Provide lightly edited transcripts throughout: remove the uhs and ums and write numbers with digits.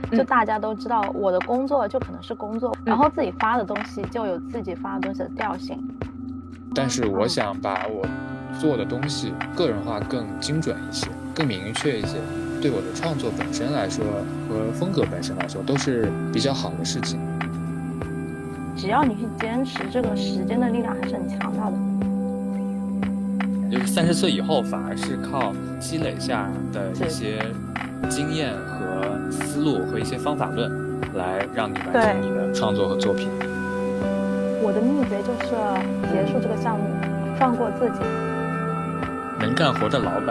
就大家都知道我的工作就可能是工作，然后自己发的东西就有自己发的东西的调性。 但是我想把我做的东西个人化更精准一些，更明确一些，对我的创作本身来说和风格本身来说都是比较好的事情。 只要你去坚持，这个时间的力量还是很强大的。 就是30岁以后反而是靠积累下的一些经验和思路和一些方法论来让你完成你的创作和作品。 我的秘诀就是结束这个项目，放过自己。 能干活的老板。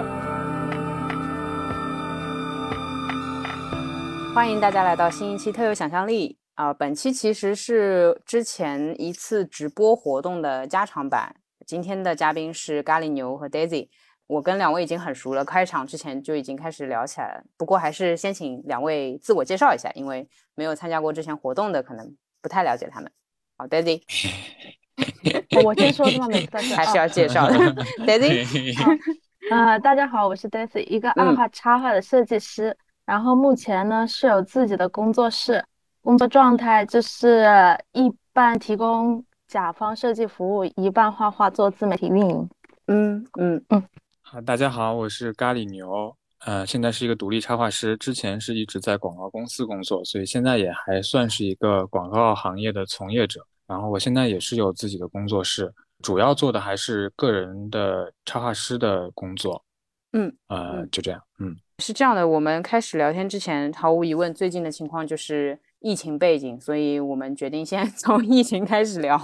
欢迎大家来到新一期特有想象力本期其实是之前一次直播活动的加长版。今天的嘉宾是咖喱牛和 Daisy， 我跟两位已经很熟了，开场之前就已经开始聊起来了。不过还是先请两位自我介绍一下，因为没有参加过之前活动的可能不太了解他们。好 Daisy 我先说是吗？每次都是还是要介绍的Daisy 大家好，我是 Daisy， 一个爱画插画的设计师，然后目前呢是有自己的工作室，工作状态就是一半提供甲方设计服务，一半画画做自媒体运营。 好，大家好，我是咖喱牛，现在是一个独立插画师，之前是一直在广告公司工作，所以现在也还算是一个广告行业的从业者。然后我现在也是有自己的工作室，主要做的还是个人的插画师的工作。就这样。 是这样的，我们开始聊天之前，毫无疑问，最近的情况就是疫情背景，所以我们决定先从疫情开始聊。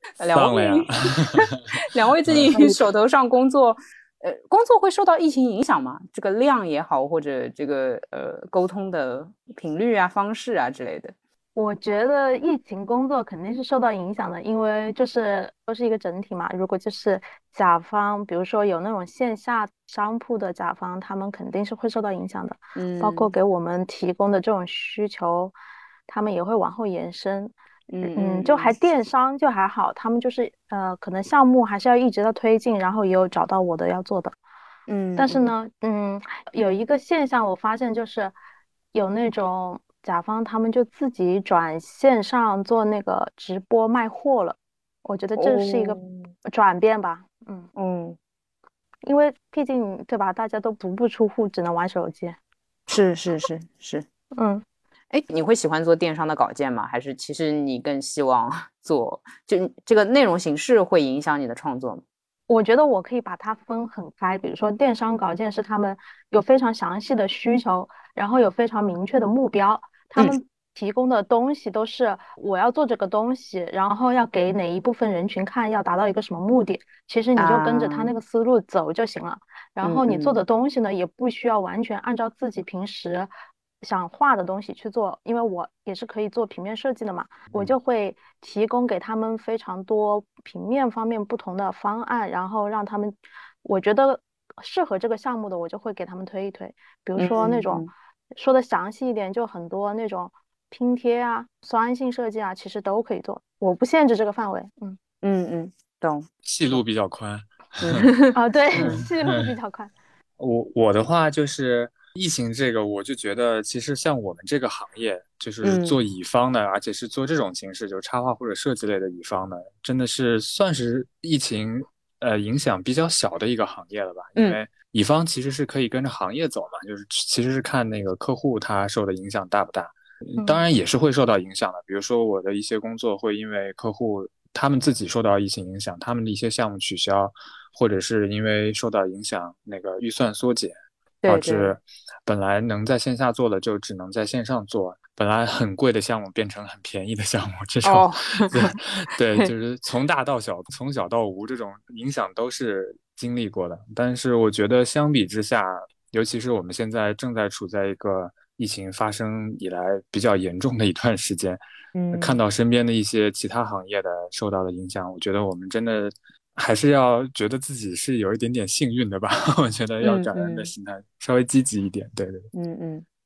两位最近手头上工作会受到疫情影响吗？这个量也好，或者这个沟通的频率啊、方式啊之类的。 我觉得疫情工作肯定是受到影响的，因为就是都是一个整体嘛。如果就是甲方，比如说有那种线下商铺的甲方，他们肯定是会受到影响的。包括给我们提供的这种需求，他们也会往后延伸。就还电商就还好，他们就是可能项目还是要一直在推进，然后也有找到我的要做的。但是呢，有一个现象我发现就是有那种甲方他们就自己转线上做那个直播卖货了，我觉得这是一个转变吧。因为毕竟对吧，大家都足不出户，只能玩手机。 是。你会喜欢做电商的稿件吗？还是其实你更希望做就这个内容形式会影响你的创作吗？ 我觉得我可以把它分很开，比如说电商稿件是他们有非常详细的需求，然后有非常明确的目标，他们提供的东西都是我要做这个东西，然后要给哪一部分人群看，要达到一个什么目的，其实你就跟着他那个思路走就行了。然后你做的东西呢，也不需要完全按照自己平时想画的东西去做，因为我也是可以做平面设计的嘛，我就会提供给他们非常多平面方面不同的方案，然后让他们，我觉得适合这个项目的，我就会给他们推一推。比如说那种说的详细一点，就很多那种拼贴啊、酸性设计啊，其实都可以做，我不限制这个范围。 懂。 戏路比较宽。 对，戏路比较宽。 我的话就是疫情这个，我就觉得其实像我们这个行业，就是做乙方的，而且是做这种形式，就是插画或者设计类的乙方的，真的是算是疫情影响比较小的一个行业了吧？因为乙方其实是可以跟着行业走嘛，就是其实是看那个客户他受的影响大不大。当然也是会受到影响的，比如说我的一些工作会因为客户他们自己受到疫情影响，他们的一些项目取消，或者是因为受到影响，那个预算缩减，导致本来能在线下做的就只能在线上做，本来很贵的项目变成很便宜的项目，这种对，就是从大到小，从小到无这种影响都是经历过的。但是我觉得相比之下，尤其是我们现在正在处在一个疫情发生以来比较严重的一段时间，看到身边的一些其他行业的受到的影响，我觉得我们真的还是要觉得自己是有一点点幸运的吧。我觉得要感恩的心态稍微积极一点。对。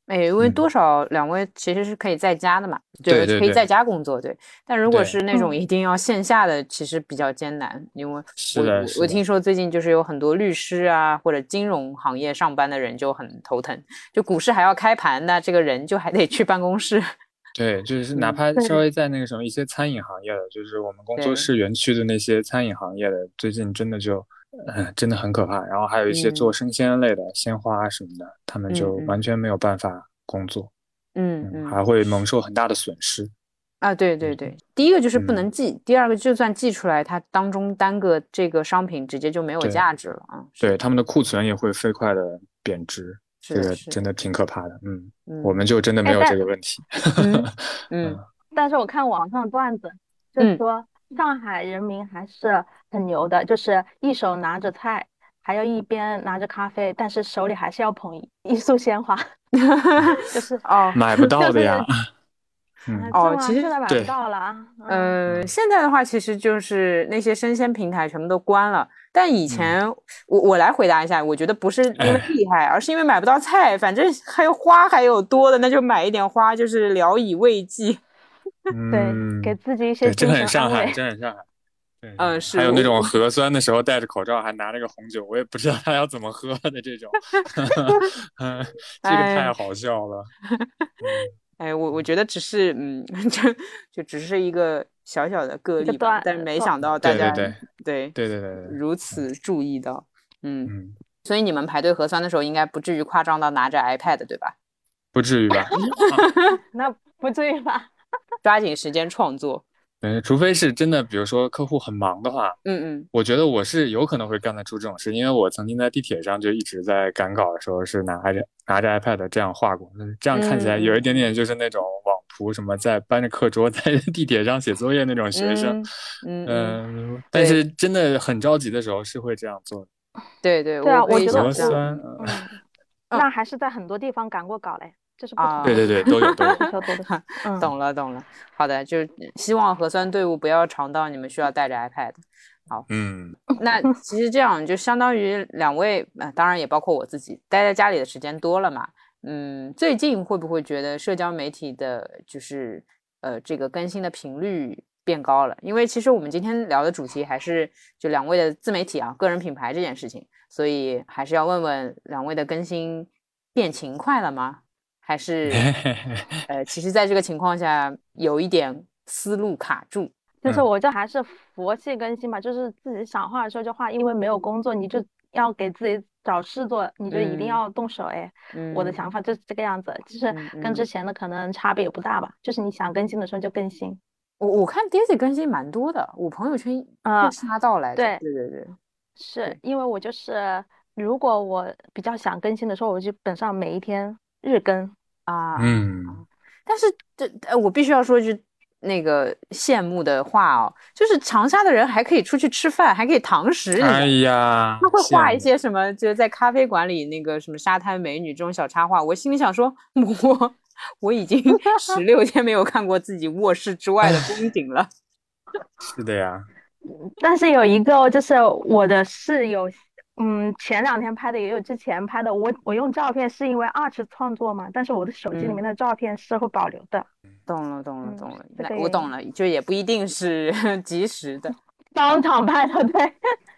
因为多少两位其实是可以在家的嘛， 对， 可以在家工作，对。但如果是那种对一定要线下的，其实比较艰难，因为我听说最近就是有很多律师啊或者金融行业上班的人就很头疼，就股市还要开盘，那这个人就还得去办公室。 对，就是哪怕稍微在那个什么一些餐饮行业的，就是我们工作室园区的那些餐饮行业的，最近真的就，真的很可怕。然后还有一些做生鲜类的，鲜花什么的，他们就完全没有办法工作，还会蒙受很大的损失。 啊，对对对，第一个就是不能寄，第二个就算寄出来，它当中单个这个商品直接就没有价值了啊。 对，他们的库存也会飞快的贬值。这个真的挺可怕的，我们就真的没有这个问题。 但是我看网上段子，就说上海人民还是很牛的，就是一手拿着菜，还要一边拿着咖啡，但是手里还是要捧一束鲜花，就是买不到的呀。 其实现在买不到了啊。 现在的话，其实就是那些生鲜平台全部都关了。但以前，我来回答一下，我觉得不是因为厉害，而是因为买不到菜，反正还有花还有多的，那就买一点花，就是聊以慰藉。 对，给自己一些这很上海，真很上海。 是。 还有那种核酸的时候戴着口罩还拿了个红酒，我也不知道他要怎么喝的这种，这个太好笑了。 我觉得只是就只是一个小小的个例吧，但是没想到大家对如此注意到，所以你们排队核酸的时候应该不至于夸张到拿着 iPad 对吧？ 不至于吧？ 那不至于吧？ 抓紧时间创作。 除非是真的，比如说客户很忙的话，我觉得我是有可能会干得出这种事，因为我曾经在地铁上就一直在赶稿的时候是拿着 iPad 这样画过，这样看起来有一点点就是那种网仆什么在搬着课桌在地铁上写作业那种学生，但是真的很着急的时候是会这样做的。 对啊，我觉得核酸， 那还是在很多地方赶过稿嘞。就是不同对，都有。 懂了。好的，就希望核酸队伍不要长到你们需要带着 iPad。好，那其实这样就相当于两位，当然也包括我自己，待在家里的时间多了嘛。最近会不会觉得社交媒体的，就是这个更新的频率变高了？因为其实我们今天聊的主题还是就两位的自媒体啊、个人品牌这件事情，所以还是要问问两位的更新变勤快了吗？还是其实在这个情况下有一点思路卡住。 就是我这还是佛系更新吧，就是自己想画的时候就画，因为没有工作，你就要给自己找事做，你就一定要动手。我的想法就是这个样子，就是跟之前的可能差别也不大吧，就是你想更新的时候就更新。 我看 Daisy 更新蛮多的，我朋友圈会刷到来着。 对， 是因为我就是如果我比较想更新的时候，我基本上每一天日更。 但是我必须要说一句那个羡慕的话哦，就是长沙的人还可以出去吃饭，还可以堂食。 哎呀， 他会画一些什么，就是在咖啡馆里那个什么沙滩美女这种小插画，我心里想说，我已经16天没有看过自己卧室之外的风景了。 是的呀， 但是有一个就是我的室友。前2天拍的也有之前拍的，我用照片是因为二次创作嘛，但是我的手机里面的照片是会保留的。 懂了，我懂了，就也不一定是及时的， 当场拍的，对。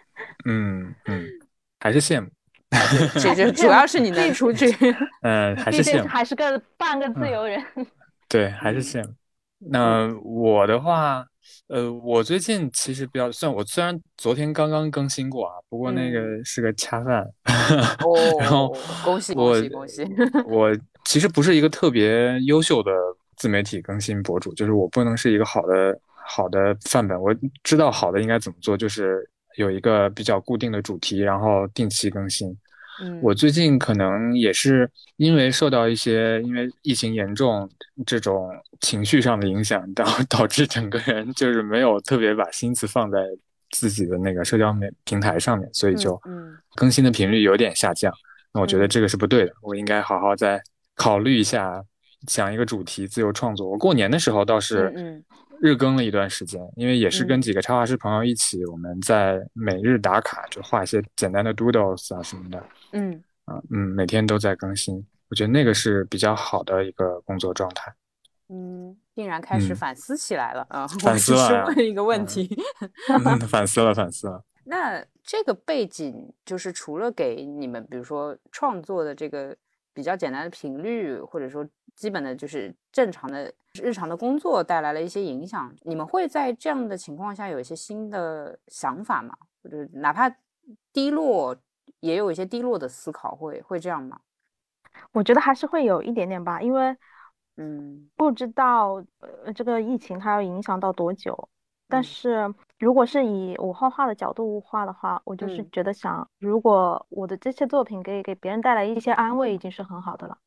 还是羡慕。 其实主要是你能出去， 还是羡慕， 还是半个自由人。 对，还是羡慕。那我的话。我最近其实比较我虽然昨天刚刚更新过啊，不过那个是个恰饭。然后恭喜！ 我其实不是一个特别优秀的自媒体更新博主，就是我不能是一个好的范本。我知道好的应该怎么做，就是有一个比较固定的主题，然后定期更新。我最近可能也是因为受到因为疫情严重这种情绪上的影响，导致整个人就是没有特别把心思放在自己的那个社交平台上面，所以就更新的频率有点下降。那我觉得这个是不对的，我应该好好再考虑一下，想一个主题自由创作。我过年的时候倒是日更了一段时间，因为也是跟几个插画师朋友一起，我们在每日打卡，就画一些简单的 doodles 啊什么的。每天都在更新。 我觉得那个是比较好的一个工作状态。 竟然开始反思起来了啊！ 反思了我只是问一个问题。 反思了，反思了。 那这个背景就是除了给你们，比如说创作的这个比较简单的频率，或者说基本的就是正常的日常的工作带来了一些影响，你们会在这样的情况下有一些新的想法吗？或者哪怕低落，也有一些低落的思考，会这样吗？ 我觉得还是会有一点点吧，因为不知道这个疫情它要影响到多久。但是如果是以我画画的角度画的话，我就是觉得想，如果我的这些作品可以给别人带来一些安慰，已经是很好的了。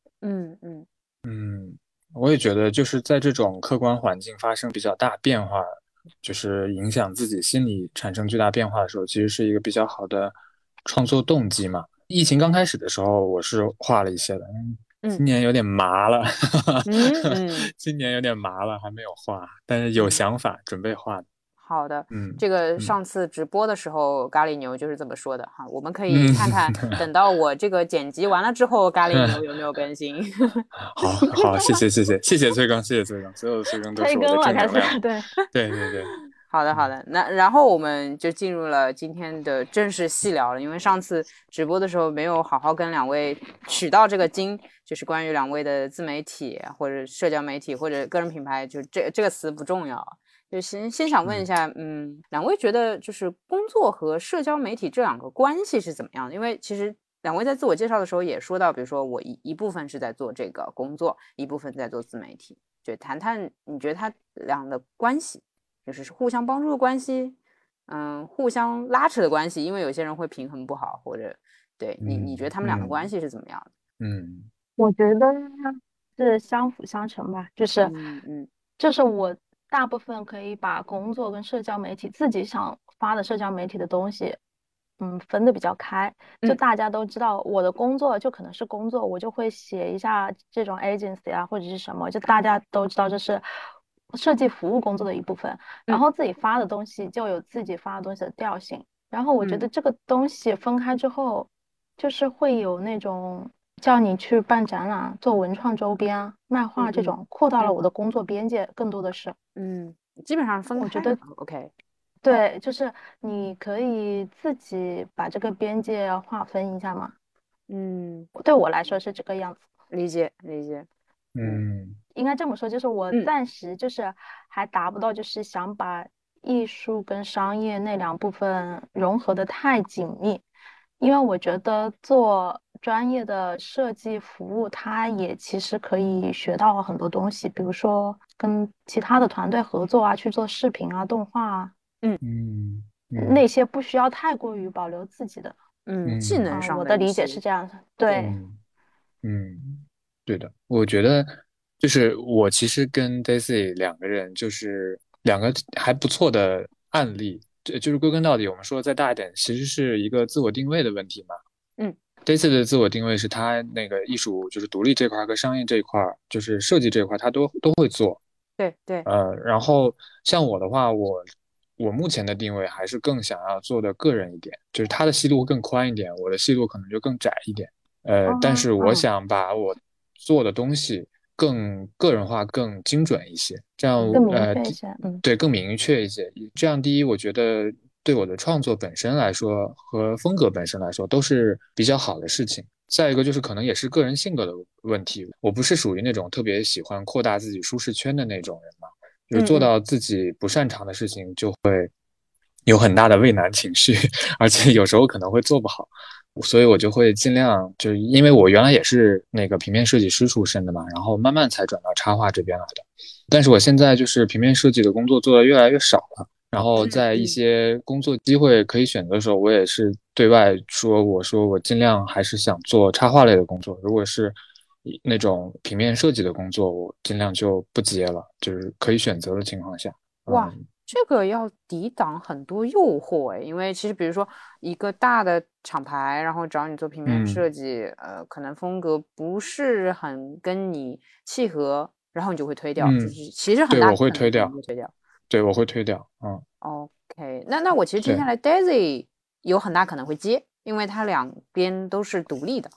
我也觉得就是在这种客观环境发生比较大变化，就是影响自己心理产生巨大变化的时候，其实是一个比较好的创作动机嘛。疫情刚开始的时候，我是画了一些的，今年有点麻了，今年有点麻了，还没有画，但是有想法，准备画的。 好的，这个上次直播的时候，咖喱牛就是这么说的哈。我们可以看看，等到我这个剪辑完了之后，咖喱牛有没有更新。 好，谢谢催更，谢谢催更，所有的催更都是我的正能量。对。 好的，那然后我们就进入了今天的正式细聊了。因为上次直播的时候没有好好跟两位取到这个经，就是关于两位的自媒体或者社交媒体或者个人品牌，就这个词不重要。就先想问一下，两位觉得就是工作和社交媒体这两个关系是怎么样的？因为其实两位在自我介绍的时候也说到，比如说我一部分是在做这个工作，一部分在做自媒体，就谈谈你觉得他俩的关系，就是互相帮助的关系，互相拉扯的关系，因为有些人会平衡不好，或者对你觉得他们俩的关系是怎么样的？ 我觉得是相辅相成吧，就是我大部分可以把工作跟社交媒体自己想发的社交媒体的东西，分得比较开。就大家都知道我的工作就可能是工作，我就会写一下这种 agency 啊或者是什么，就大家都知道这是设计服务工作的一部分。然后自己发的东西就有自己发的东西的调性。然后我觉得这个东西分开之后，就是会有那种叫你去办展览、做文创周边、卖画这种，扩大了我的工作边界，更多的是。 基本上分开。 我觉得 OK。 对，就是你可以自己把这个边界划分一下嘛。对我来说是这个样子。 理解。 应该这么说，就是我暂时就是还达不到，就是想把艺术跟商业那两部分融合的太紧密。因为我觉得做专业的设计服务，它也其实可以学到很多东西，比如说跟其他的团队合作啊，去做视频啊、动画啊，那些不需要太过于保留自己的。 技能上的我的理解是这样的。对。 对的，我觉得就是我其实跟 Daisy 两个人就是两个还不错的案例，就是归根到底，我们说的再大一点，其实是一个自我定位的问题嘛。Daisy 的自我定位是他那个艺术就是独立这块和商业这块，就是设计这块，他都会做。 对。 然后像我的话，我目前的定位还是更想要做的个人一点，就是他的戏路更宽一点，我的戏路可能就更窄一点。但是我想把我做的东西更个人化、更精准一些，这样更明确一些。 对，更明确一些。这样第一，我觉得对我的创作本身来说和风格本身来说都是比较好的事情。再一个就是可能也是个人性格的问题，我不是属于那种特别喜欢扩大自己舒适圈的那种人嘛，就是做到自己不擅长的事情就会有很大的畏难情绪，而且有时候可能会做不好。所以我就会尽量，就是因为我原来也是那个平面设计师出身的嘛，然后慢慢才转到插画这边来的。但是我现在就是平面设计的工作做的越来越少了，然后在一些工作机会可以选择的时候，我也是对外说，我说我尽量还是想做插画类的工作，如果是那种平面设计的工作，我尽量就不接了，就是可以选择的情况下。 哇，这个要抵挡很多诱惑诶，因为其实比如说一个大的厂牌，然后找你做平面设计，可能风格不是很跟你契合，然后你就会推掉，就是其实很大对，我会推掉，对，我会推掉。 OK， 那我其实听下来 ，Daisy 有很大可能会接，因为它两边都是独立的。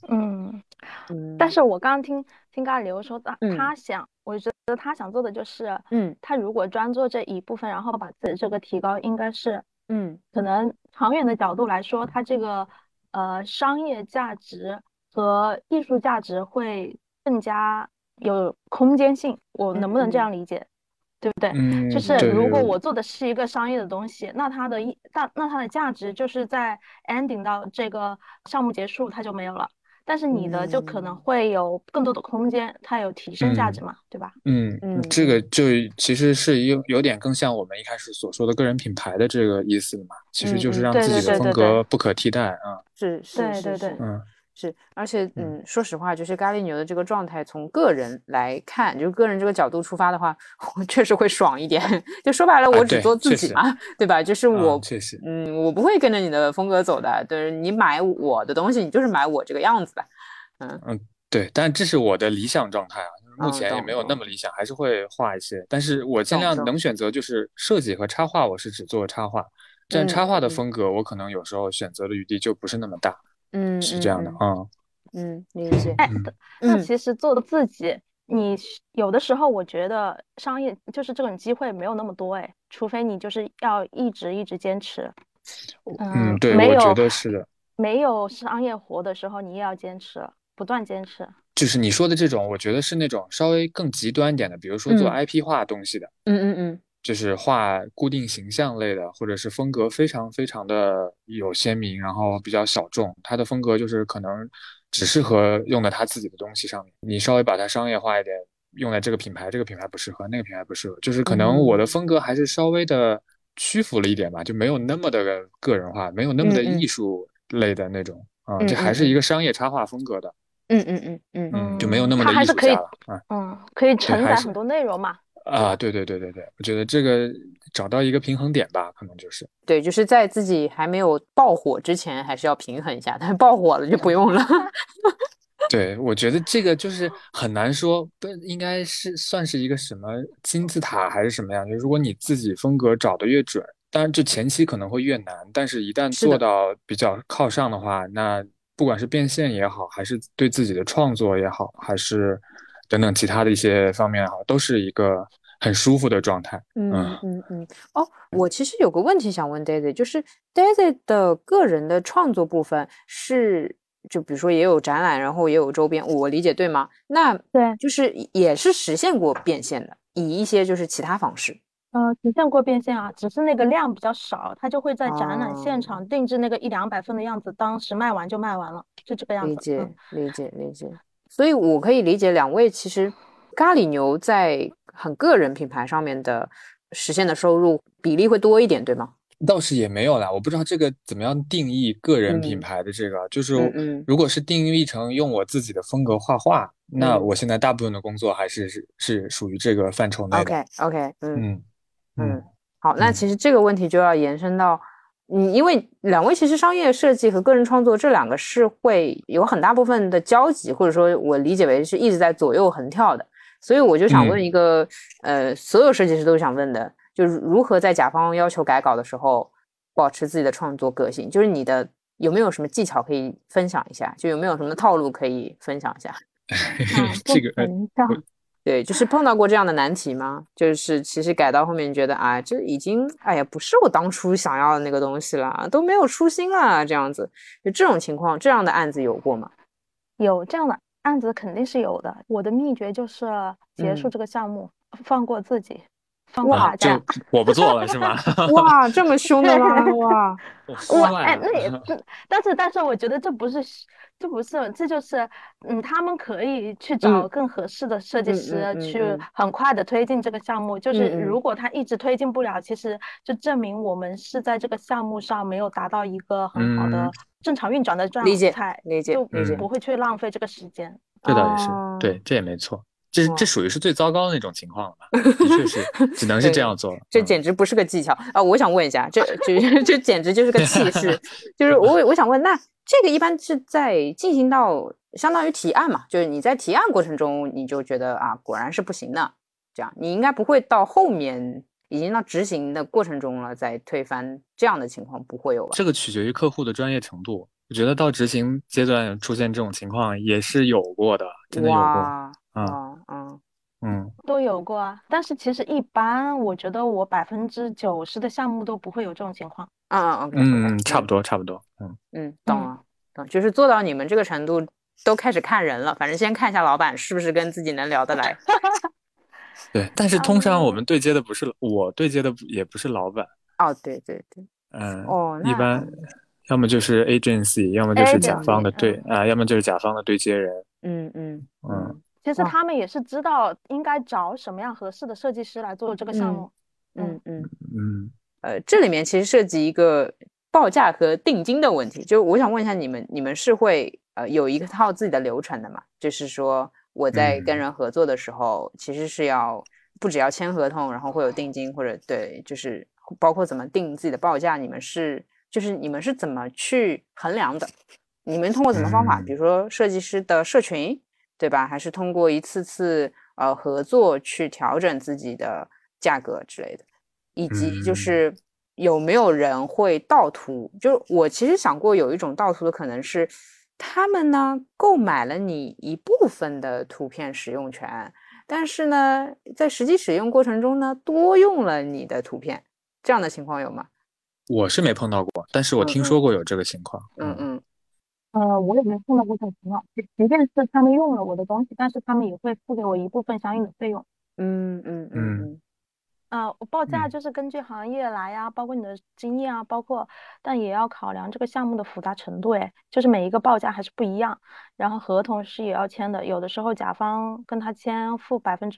嗯，但是我刚刚听咖喱牛说我觉得他想做的就是，他如果专做这一部分，然后把自己这个提高，应该是，可能长远的角度来说，他这个商业价值和艺术价值会更加有空间性。我能不能这样理解？对不对？就嗯， 是对， 如果我做的是一个商业的东西，那它的价值就是在 ending 到这个项目结束，它就没有了。但是你的就可能会有更多的空间，它有提升价值嘛，对吧？ 这个就其实是有点更像我们一开始所说的个人品牌的这个意思嘛，其实就是让对对自己的风对对对格不可替代啊。 对， 是，而且说实话，就是咖喱牛的这个状态，从个人来看，就是个人这个角度出发的话，我确实会爽一点。就说白了，我只做自己嘛，对吧？就是我， 确实， 我不会跟着你的风格走的。对，你买我的东西，你就是买我这个样子的。 对，但这是我的理想状态啊，目前也没有那懂么理想，还是会画一些，但是我尽量懂能选择就是设计和插画，我是只做插画，这样插画的风格我可能有时候选择的余地就不是那么大，是这样的啊。 理解。 哎，那其实做自己，你有的时候我觉得商业就是这种机会没有那么多哎，除非你就是要一直坚持。 对，我觉得是的。 没有商业活的时候，你也要坚持，不断坚持。 就是你说的这种，我觉得是那种稍微更极端一点的，比如说做 IP 化东西的，就是画固定形象类的，或者是风格非常非常的有鲜明，然后比较小众，他的风格就是可能只适合用在他自己的东西上面。你稍微把它商业化一点，用在这个品牌，这个品牌不适合，那个品牌不适合，就是可能我的风格还是稍微的屈服了一点吧，就没有那么的个人化，没有那么的艺术类的那种这还是一个商业插画风格的。就没有那么的艺术家了可以承载很多内容嘛。 对，我觉得这个找到一个平衡点吧，可能就是对，就是在自己还没有爆火之前，还是要平衡一下，但爆火了就不用了。 对，我觉得这个就是很难说，不应该是算是一个什么金字塔还是什么样？就如果你自己风格找的越准，当然就前期可能会越难，但是一旦做到比较靠上的话，那不管是变现也好，还是对自己的创作也好，还是等等其他的一些方面也好，都是一个很舒服的状态。 哦，我其实有个问题想问 Daisy， 就是 Daisy 的个人的创作部分是，就比如说也有展览，然后也有周边，我理解对吗？那对， 就是也是实现过变现的，以一些就是其他方式。 实现过变现啊，只是那个量比较少，他就会在展览现场定制那个100-200份的样子，当时卖完就卖完了，就这个样子。 理解。所以我可以理解两位其实咖喱牛在很个人品牌上面的实现的收入比例会多一点，对吗？ 倒是也没有啦，我不知道这个怎么样定义个人品牌的这个，就是如果是定义成用我自己的风格画画，那我现在大部分的工作还是属于这个范畴内的。 OK，好，那其实这个问题就要延伸到，因为两位其实商业设计和个人创作这两个是会有很大部分的交集，或者说我理解为是一直在左右横跳的，所以我就想问一个，所有设计师都想问的。就是如何在甲方要求改稿的时候保持自己的创作个性，就是你的有没有什么技巧可以分享一下，就有没有什么套路可以分享一下？ 这个对，就是碰到过这样的难题吗？就是其实改到后面你觉得这已经不是我当初想要的那个东西了，都没有初心了，这样子，就这种情况，这样的案子有过吗？ 有这样的案子肯定是有的，我的秘诀就是结束这个项目，放过自己。放过大家， 就我不做了是吗？ 哇，这么凶的吗？哇， 但是我觉得这不是，这就是他们可以去找更合适的设计师，去很快的推进这个项目。就是如果他一直推进不了，其实就证明我们是在这个项目上没有达到一个很好的正常运转的状态， 理解， 就不会去浪费这个时间。 这倒也是，对，这也没错。这属于是最糟糕的那种情况了吧？的确是，只能是这样做。 这简直不是个技巧啊！我想问一下，这简直就是个气势。就是我想问，那这个一般是在进行到相当于提案嘛？就是你在提案过程中，你就觉得果然是不行的，这样你应该不会到后面已经到执行的过程中了再推翻，这样的情况不会有吧？ 这个取决于客户的专业程度。 我觉得到执行阶段出现这种情况也是有过的，真的有过。 哇嗯哇嗯嗯都有过啊。但是其实一般，我觉得我90%的项目都不会有这种情况。 OK OK， 差不多差不多。 懂嗯， 了就是做到你们这个程度，都开始看人了，反正先看一下老板是不是跟自己能聊得来。 对，但是通常我嗯们对接的不是我对接的也不是老板。 哦，对对对， 一般要么就是 agency，要么就是甲方 ，agency， 的要么就是甲方的对接人。嗯其实哇， 他们也是知道应该找什么样合适的设计师来做这个项嗯目。嗯嗯这里面其实涉及一个报价和定金的问题，就我想问一下你们是会有一套自己的流程的吗？就是说我在跟嗯人合作的时候，其实是要不只要签合同，然后会有定金，或者对，就是包括怎么定自己的报价，你们是怎么去衡量的？你们通过什么方法？比嗯如说设计师的社群，对吧？还是通过一次次合作去调整自己的价格之类的？以及就嗯是有没有人会盗图？就是我其实想过有一种盗图的可能是，他们呢购买了你一部分的图片使用权，但是呢在实际使用过程中呢多用了你的图片，这样的情况有吗？ 我是没碰到过，但是我听说嗯过有这个情况。 嗯嗯我也没碰到过这种情况。即便是他们用了我的东西，但是他们也会付给我一部分相应的费用。 嗯嗯嗯嗯嗯我报价嗯就是根据行业来呀，包括你的经验啊，但也要考量这个项目的复杂程度。就是每一个报价还是不一样。然后合同是也要签的，有的时候甲方跟他签付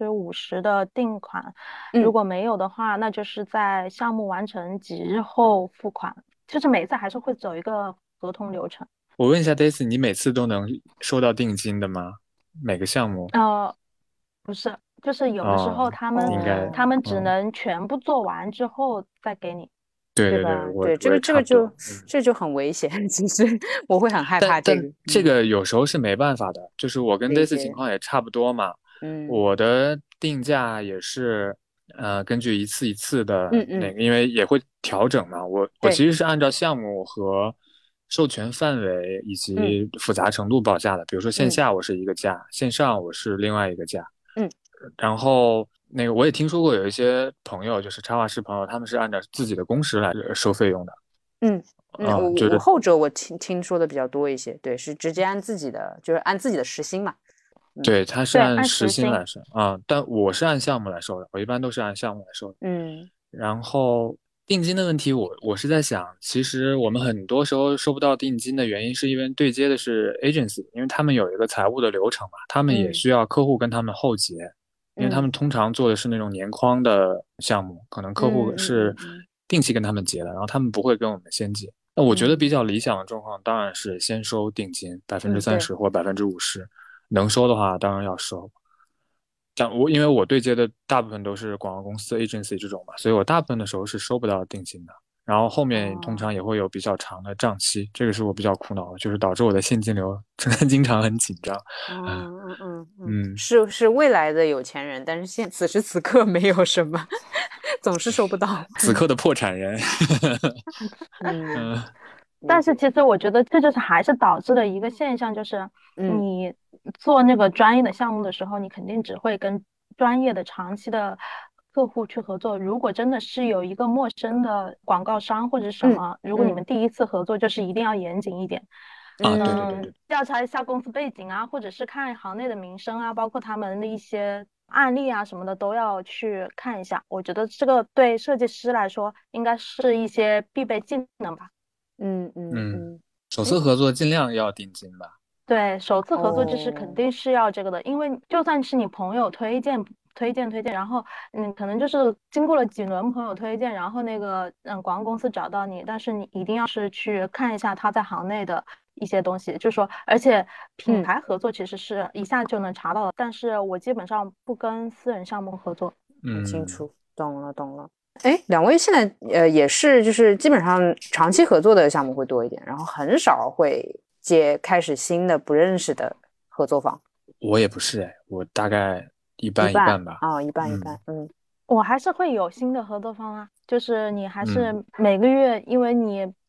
50%的定款，如嗯， 果没有的话，那就是在项目完成几日后付款。就是每次还是会走一个合同流程。 我问一下 Daisy，你每次都能收到定金的吗？每个项目？ 呃，不是，就是有的时候哦，应该。 他们只嗯， 能全部做完之后再给你。 对对对， 对吧？对，这我也个这个就差不多。 这就很危险，其实我会很害但但怕这个。 这个有时候是没办法的，就是我跟这次情理解。 况也差不多嘛。 嗯我的定价也是，根据一次一次的嗯， 因为也会调整嘛。我对， 其实是按照项目和授权范围以嗯及复杂程度报价的。比如说线嗯下我是一个价，线上我是另外一个价。 嗯然后我也听说过有一些朋友，就是插画师朋友，他们是按照自己的工时来收费用的。 我我就是后者我听说的比较多一些，对，是直接按自己的，就是按自己的时薪嘛。 对，他是对， 按时按时薪。 薪来收但我是按项目来收的，我一般都是按项目来收的。 嗯然后定金的问题，我是在想，其实我们很多时候收不到定金的原因，是因为对接的是 agency，因为他们有一个财务的流程嘛，他们也嗯需要客户跟他们后结，因为他嗯们通常做的是那种年框的项目，可能客户是嗯定期跟他们结的，然后他们不会跟我们先结。那我觉得比较理想的状况当然是先收定金百分之三对， 十或50%，能收的话当然要收。因为我对接的大部分都是广告公司 agency 这种嘛，所以我大部分的时候是收不到定金的。然后后面通常也会有比较长的账期，这个是我比较苦恼的，就是导致我的现金流经常很紧张。嗯， 是未来的有钱人，但是此时此刻没有什么，总是收不到。 此刻的破产人。 嗯， 嗯但是理解。 其实我觉得这就是还是导致的一个现象，就是嗯你做那个专业的项目的时候，你肯定只会跟专业的长期的客户去合作。如果真的是有一个陌生的广告商或者什嗯么，如果你嗯们第一次合作，就是一定要严谨一点。 对对对对。 调查一下公司背景啊，或者是看行内的名声啊，包括他们的一些案例啊什么的，都要去看一下。我觉得这个对设计师来说，应该是一些必备技能吧。 嗯，首次合作尽量要定金吧。 对，首次合作就是肯哦， 定是要这个的，因为就算是你朋友推荐，然后可能就是经过了几轮朋友推荐，然后那个广告公司找到你，但是你一定要是去看一下他在行内的一些东西，就是说，而且品牌合作其实是一下就能查到的，但是我基本上不跟私人项目合作。 很清嗯， 楚，懂了懂了。哎，两位现在也是就是基本上长期合作的项目会多一点，然后很少会开始新的不认识的合作方。 我也不是我大概一一半半一半吧。 一半一嗯半。 我还是会有新的合作方啊，就是你还是嗯每个月，因为你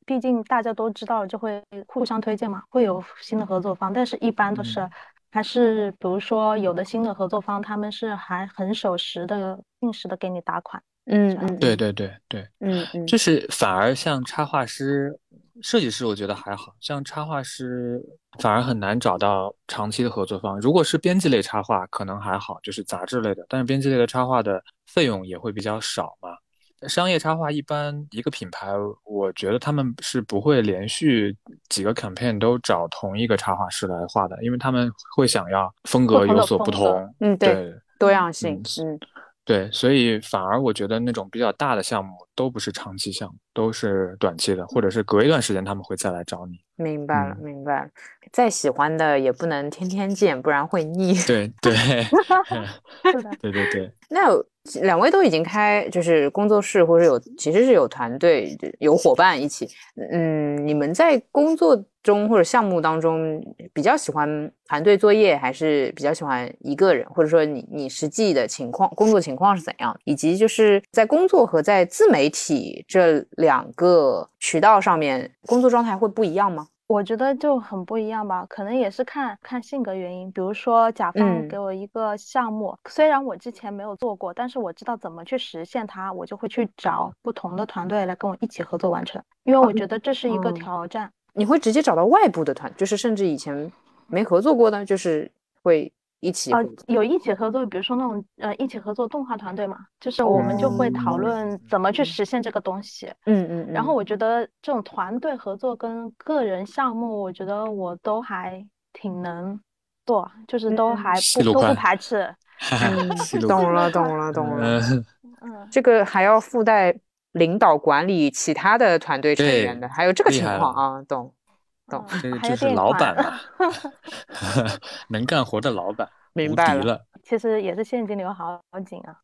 毕竟大家都知道就会互相推荐嘛，会有新的合作方，但是一般都是还是比如说有的新的合作方他们是还很守时的，定时的给你打款。 对对对对，就是反而像插画师、设计师，我觉得还好像插画师反而很难找到长期的合作方。如果是编辑类插画，可能还好，就是杂志类的，但是编辑类的插画的费用也会比较少嘛。商业插画一般一个品牌，我觉得他们是不会连续几个 campaign 都找同一个插画师来画的，因为他们会想要风格有所不同。对， 多样性。 对，所以反而我觉得那种比较大的项目都不是长期项目，都是短期的，或者是隔一段时间他们会再来找你。 明白了，明白了。再喜欢的也不能天天见，不然会腻。 对对， 是的， 对对对。 那两位都已经就是工作室，或者其实是有团队、有伙伴一起。你们在工作中或者项目当中比较喜欢团队作业，还是比较喜欢一个人？或者说你实际的工作情况是怎样？以及就是在工作和在自媒体这两个渠道上面，工作状态会不一样吗？ 我觉得就很不一样吧，可能也是看性格原因。比如说甲方给我一个项目，虽然我之前没有做过，但是我知道怎么去实现它，我就会去找不同的团队来跟我一起合作完成，因为我觉得这是一个挑战。 你会直接找到外部的就是甚至以前没合作过的，就是会一起有一起合作，比如说那种一起合作动画团队嘛，就是我们就会讨论怎么去实现这个东西。然后我觉得这种团队合作跟个人项目，我觉得我都还挺能做，就是都不排斥。 懂了。这个还要附带领导管理其他的团队成员的，还有这个情况啊，懂。 这是老板嘛，能干活的老板， 明白了。 其实也是现金流好紧啊。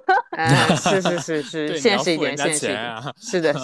是，现实一点，是的。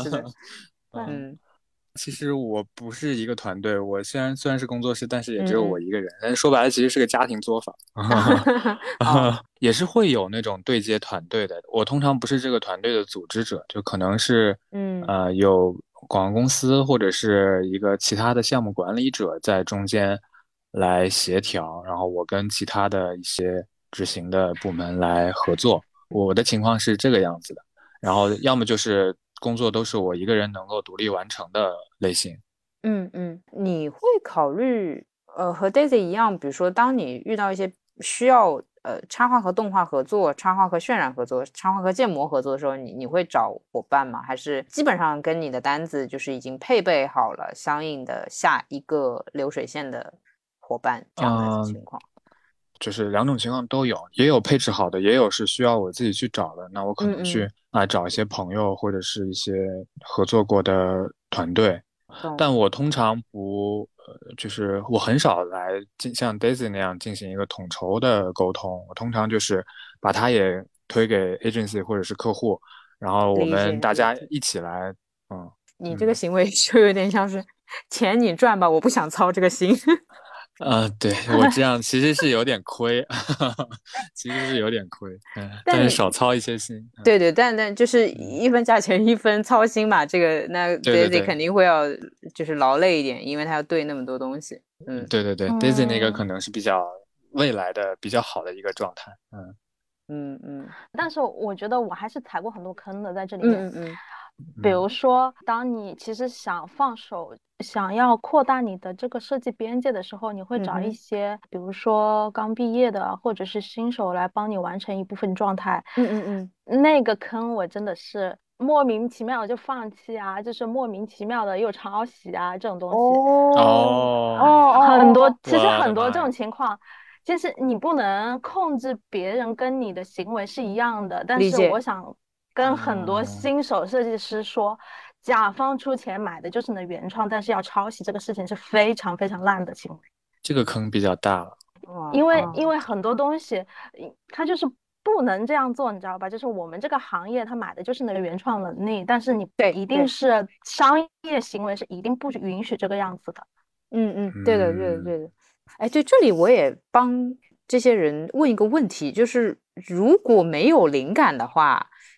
其实我不是一个团队，我虽然是工作室，但是也只有我一个人。但是说白了，其实是个家庭作坊，也是会有那种对接团队的。我通常不是这个团队的组织者，就可能是有广告公司或者是一个其他的项目管理者在中间来协调，然后我跟其他的一些执行的部门来合作。我的情况是这个样子的，然后要么就是工作都是我一个人能够独立完成的类型。 你会考虑和 Daisy 一样，比如说当你遇到一些需要插画和动画合作、插画和渲染合作、插画和建模合作的时候，你会找伙伴吗？还是基本上跟你的单子就是已经配备好了相应的下一个流水线的伙伴这样的情况？ 就是两种情况都有，也有配置好的，也有是需要我自己去找的。那我可能去找一些朋友或者是一些合作过的团队，但我通常不就是我很少来像 Daisy 那样进行一个统筹的沟通。我通常就是把它也推给 agency 或者是客户，然后我们大家一起来。 你这个行为就有点像是钱你赚吧，我不想操这个心。 对，我这样其实是有点亏，但是少操一些心。 对，但就是一分价钱一分操心嘛，这个那 Daisy 肯定会要就是劳累一点，因为他要对那么多东西。 对，Daisy 那个可能是比较未来的比较好的一个状态。 但是我觉得我还是踩过很多坑的在这里面。比如说，当你其实想放手，想要扩大你的这个设计边界的时候，你会找一些，比如说刚毕业的或者是新手来帮你完成一部分状态。那个坑我真的是莫名其妙的就放弃啊，就是莫名其妙的又抄袭啊这种东西。很多，其实很多这种情况。就是你不能控制别人跟你的行为是一样的，但是我想跟很多新手设计师说，甲方出钱买的就是你的原创，但是要抄袭这个事情是非常非常烂的行为。 这个坑比较大了， 因为很多东西它就是不能这样做，你知道吧？就是我们这个行业它买的就是你的原创能力，但是你一定是商业行为是一定不允许这个样子的。 对的。哎，对，这里我也帮这些人问一个问题，就是如果没有灵感的话，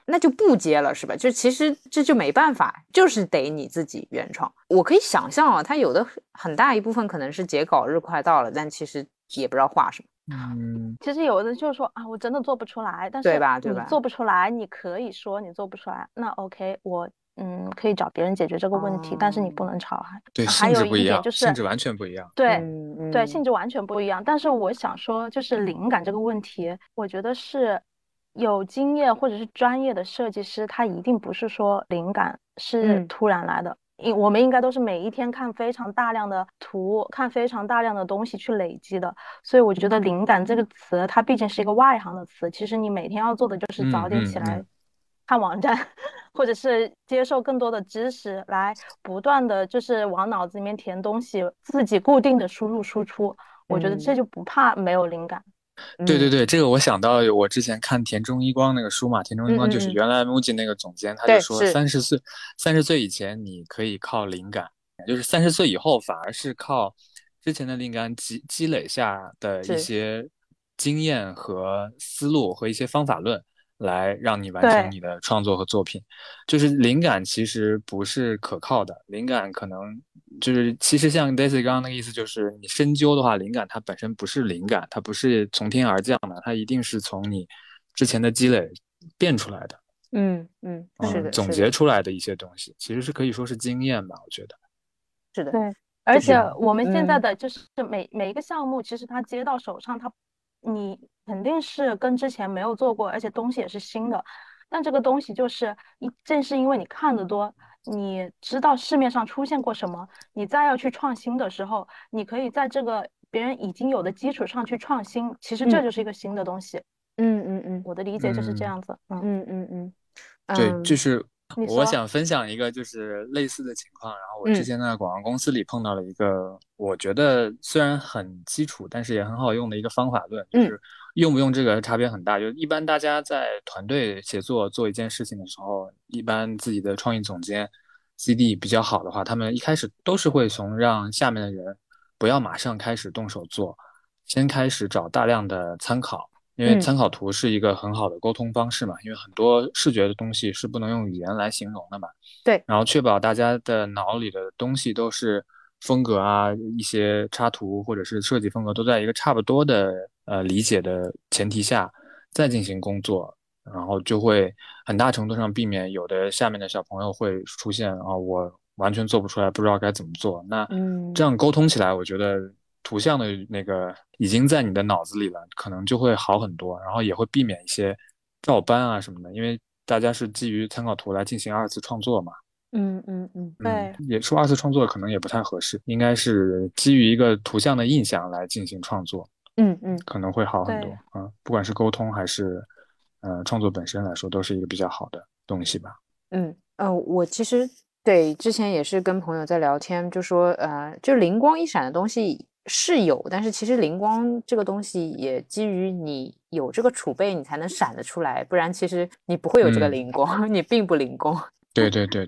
那就不接了是吧？就其实这就没办法，就是得你自己原创。我可以想象啊，它有的很大一部分可能是截稿日快到了，但其实也不知道画什么。 其实有的就是说啊，我真的做不出来，但是对吧？ 你做不出来，你可以说你做不出来，那 OK，我可以找别人解决这个问题，但是你不能吵。 对， 还有一性质不一样， 点就是， 性质完全不一样。 对对，性质完全不一样。但是我想说，就是灵感这个问题，我觉得是有经验或者是专业的设计师，他一定不是说灵感是突然来的。我们应该都是每一天看非常大量的图，看非常大量的东西去累积的。所以我觉得灵感这个词，它毕竟是一个外行的词。其实你每天要做的就是早点起来看网站，或者是接受更多的知识，来不断的就是往脑子里面填东西，自己固定的输入输出。我觉得这就不怕没有灵感。 对对对，这个我想到我之前看田中一光那个书嘛，田中一光就是原来 MUJI 那个总监，他就说30岁以前你可以靠灵感，就是30岁以后反而是靠之前的灵感积累下的一些经验和思路和一些方法论，来让你完成你的创作和作品。就是灵感其实不是可靠的，灵感可能就是其实像 Daisy 刚刚那个意思，就是你深究的话，灵感它本身不是灵感，它不是从天而降的，它一定是从你之前的积累变出来的。 是的， 总结出来的一些东西，其实是可以说是经验吧，我觉得。 是的， 对，而且我们现在的就是每一个项目，其实它接到手上，你肯定是跟之前没有做过，而且东西也是新的。但这个东西就是正是因为你看得多，你知道市面上出现过什么，你再要去创新的时候，你可以在这个别人已经有的基础上去创新，其实这就是一个新的东西。我的理解就是这样子。 对，就是你说。 我想分享一个就是类似的情况，然后我之前在广告公司里碰到了一个，我觉得虽然很基础，但是也很好用的一个方法论，就是用不用这个差别很大。就一般大家在团队协作做一件事情的时候，一般自己的创意总监 CD 比较好的话，他们一开始都是会从让下面的人不要马上开始动手做，先开始找大量的参考。因为参考图是一个很好的沟通方式嘛，因为很多视觉的东西是不能用语言来形容的嘛。 对， 然后确保大家的脑里的东西都是风格啊，一些插图或者是设计风格都在一个差不多的理解的前提下，再进行工作，然后就会很大程度上避免有的下面的小朋友会出现啊，我完全做不出来，不知道该怎么做。那这样沟通起来，我觉得图像的那个已经在你的脑子里了，可能就会好很多，然后也会避免一些照搬啊什么的，因为大家是基于参考图来进行二次创作嘛。 对， 也说二次创作可能也不太合适，应该是基于一个图像的印象来进行创作，可能会好很多。不管是沟通还是创作本身来说，都是一个比较好的东西吧。 我其实对之前也是跟朋友在聊天，就说就灵光一闪的东西是有，但是其实灵光这个东西也基于你有这个储备，你才能闪得出来，不然其实你不会有这个灵光，你并不灵光。 对，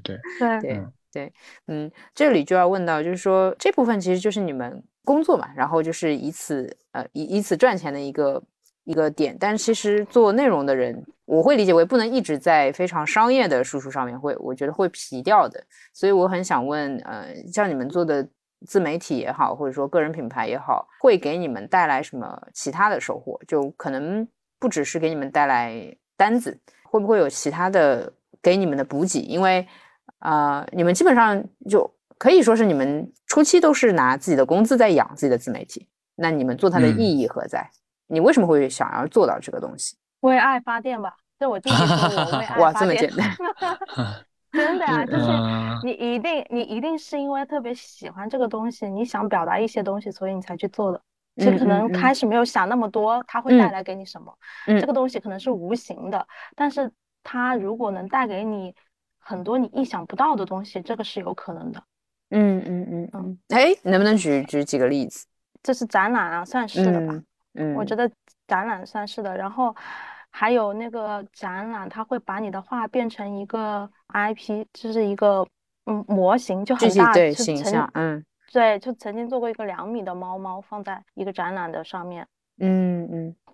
这里就要问到，就是说这部分其实就是你们工作嘛，然后就是以此赚钱的一个点，但其实做内容的人，我会理解为不能一直在非常商业的输出上面，我觉得会疲掉的。所以我很想问，像你们做的自媒体也好，或者说个人品牌也好，会给你们带来什么其他的收获？就可能不只是给你们带来单子，会不会有其他的给你们的补给？因为你们基本上就可以说是你们初期都是拿自己的工资在养自己的自媒体，那你们做它的意义何在？你为什么会想要做到这个东西？ 为爱发电吧，就我弟弟说我为爱哇， 发电。 这么简单。 真的啊，就是你一定是因为特别喜欢这个东西，你想表达一些东西，所以你才去做的。其实可能开始没有想那么多，它会带来给你什么。这个东西可能是无形的，但是它如果能带给你很多你意想不到的东西，这个是有可能的。 能不能举几个例子？ 这是展览啊，算是的吧。我觉得展览算是的。然后还有那个展览，它会把你的画变成一个 IP，就是一个模型，就很大， 对形象， 对，就曾经做过一个2米的猫猫放在一个展览的上面。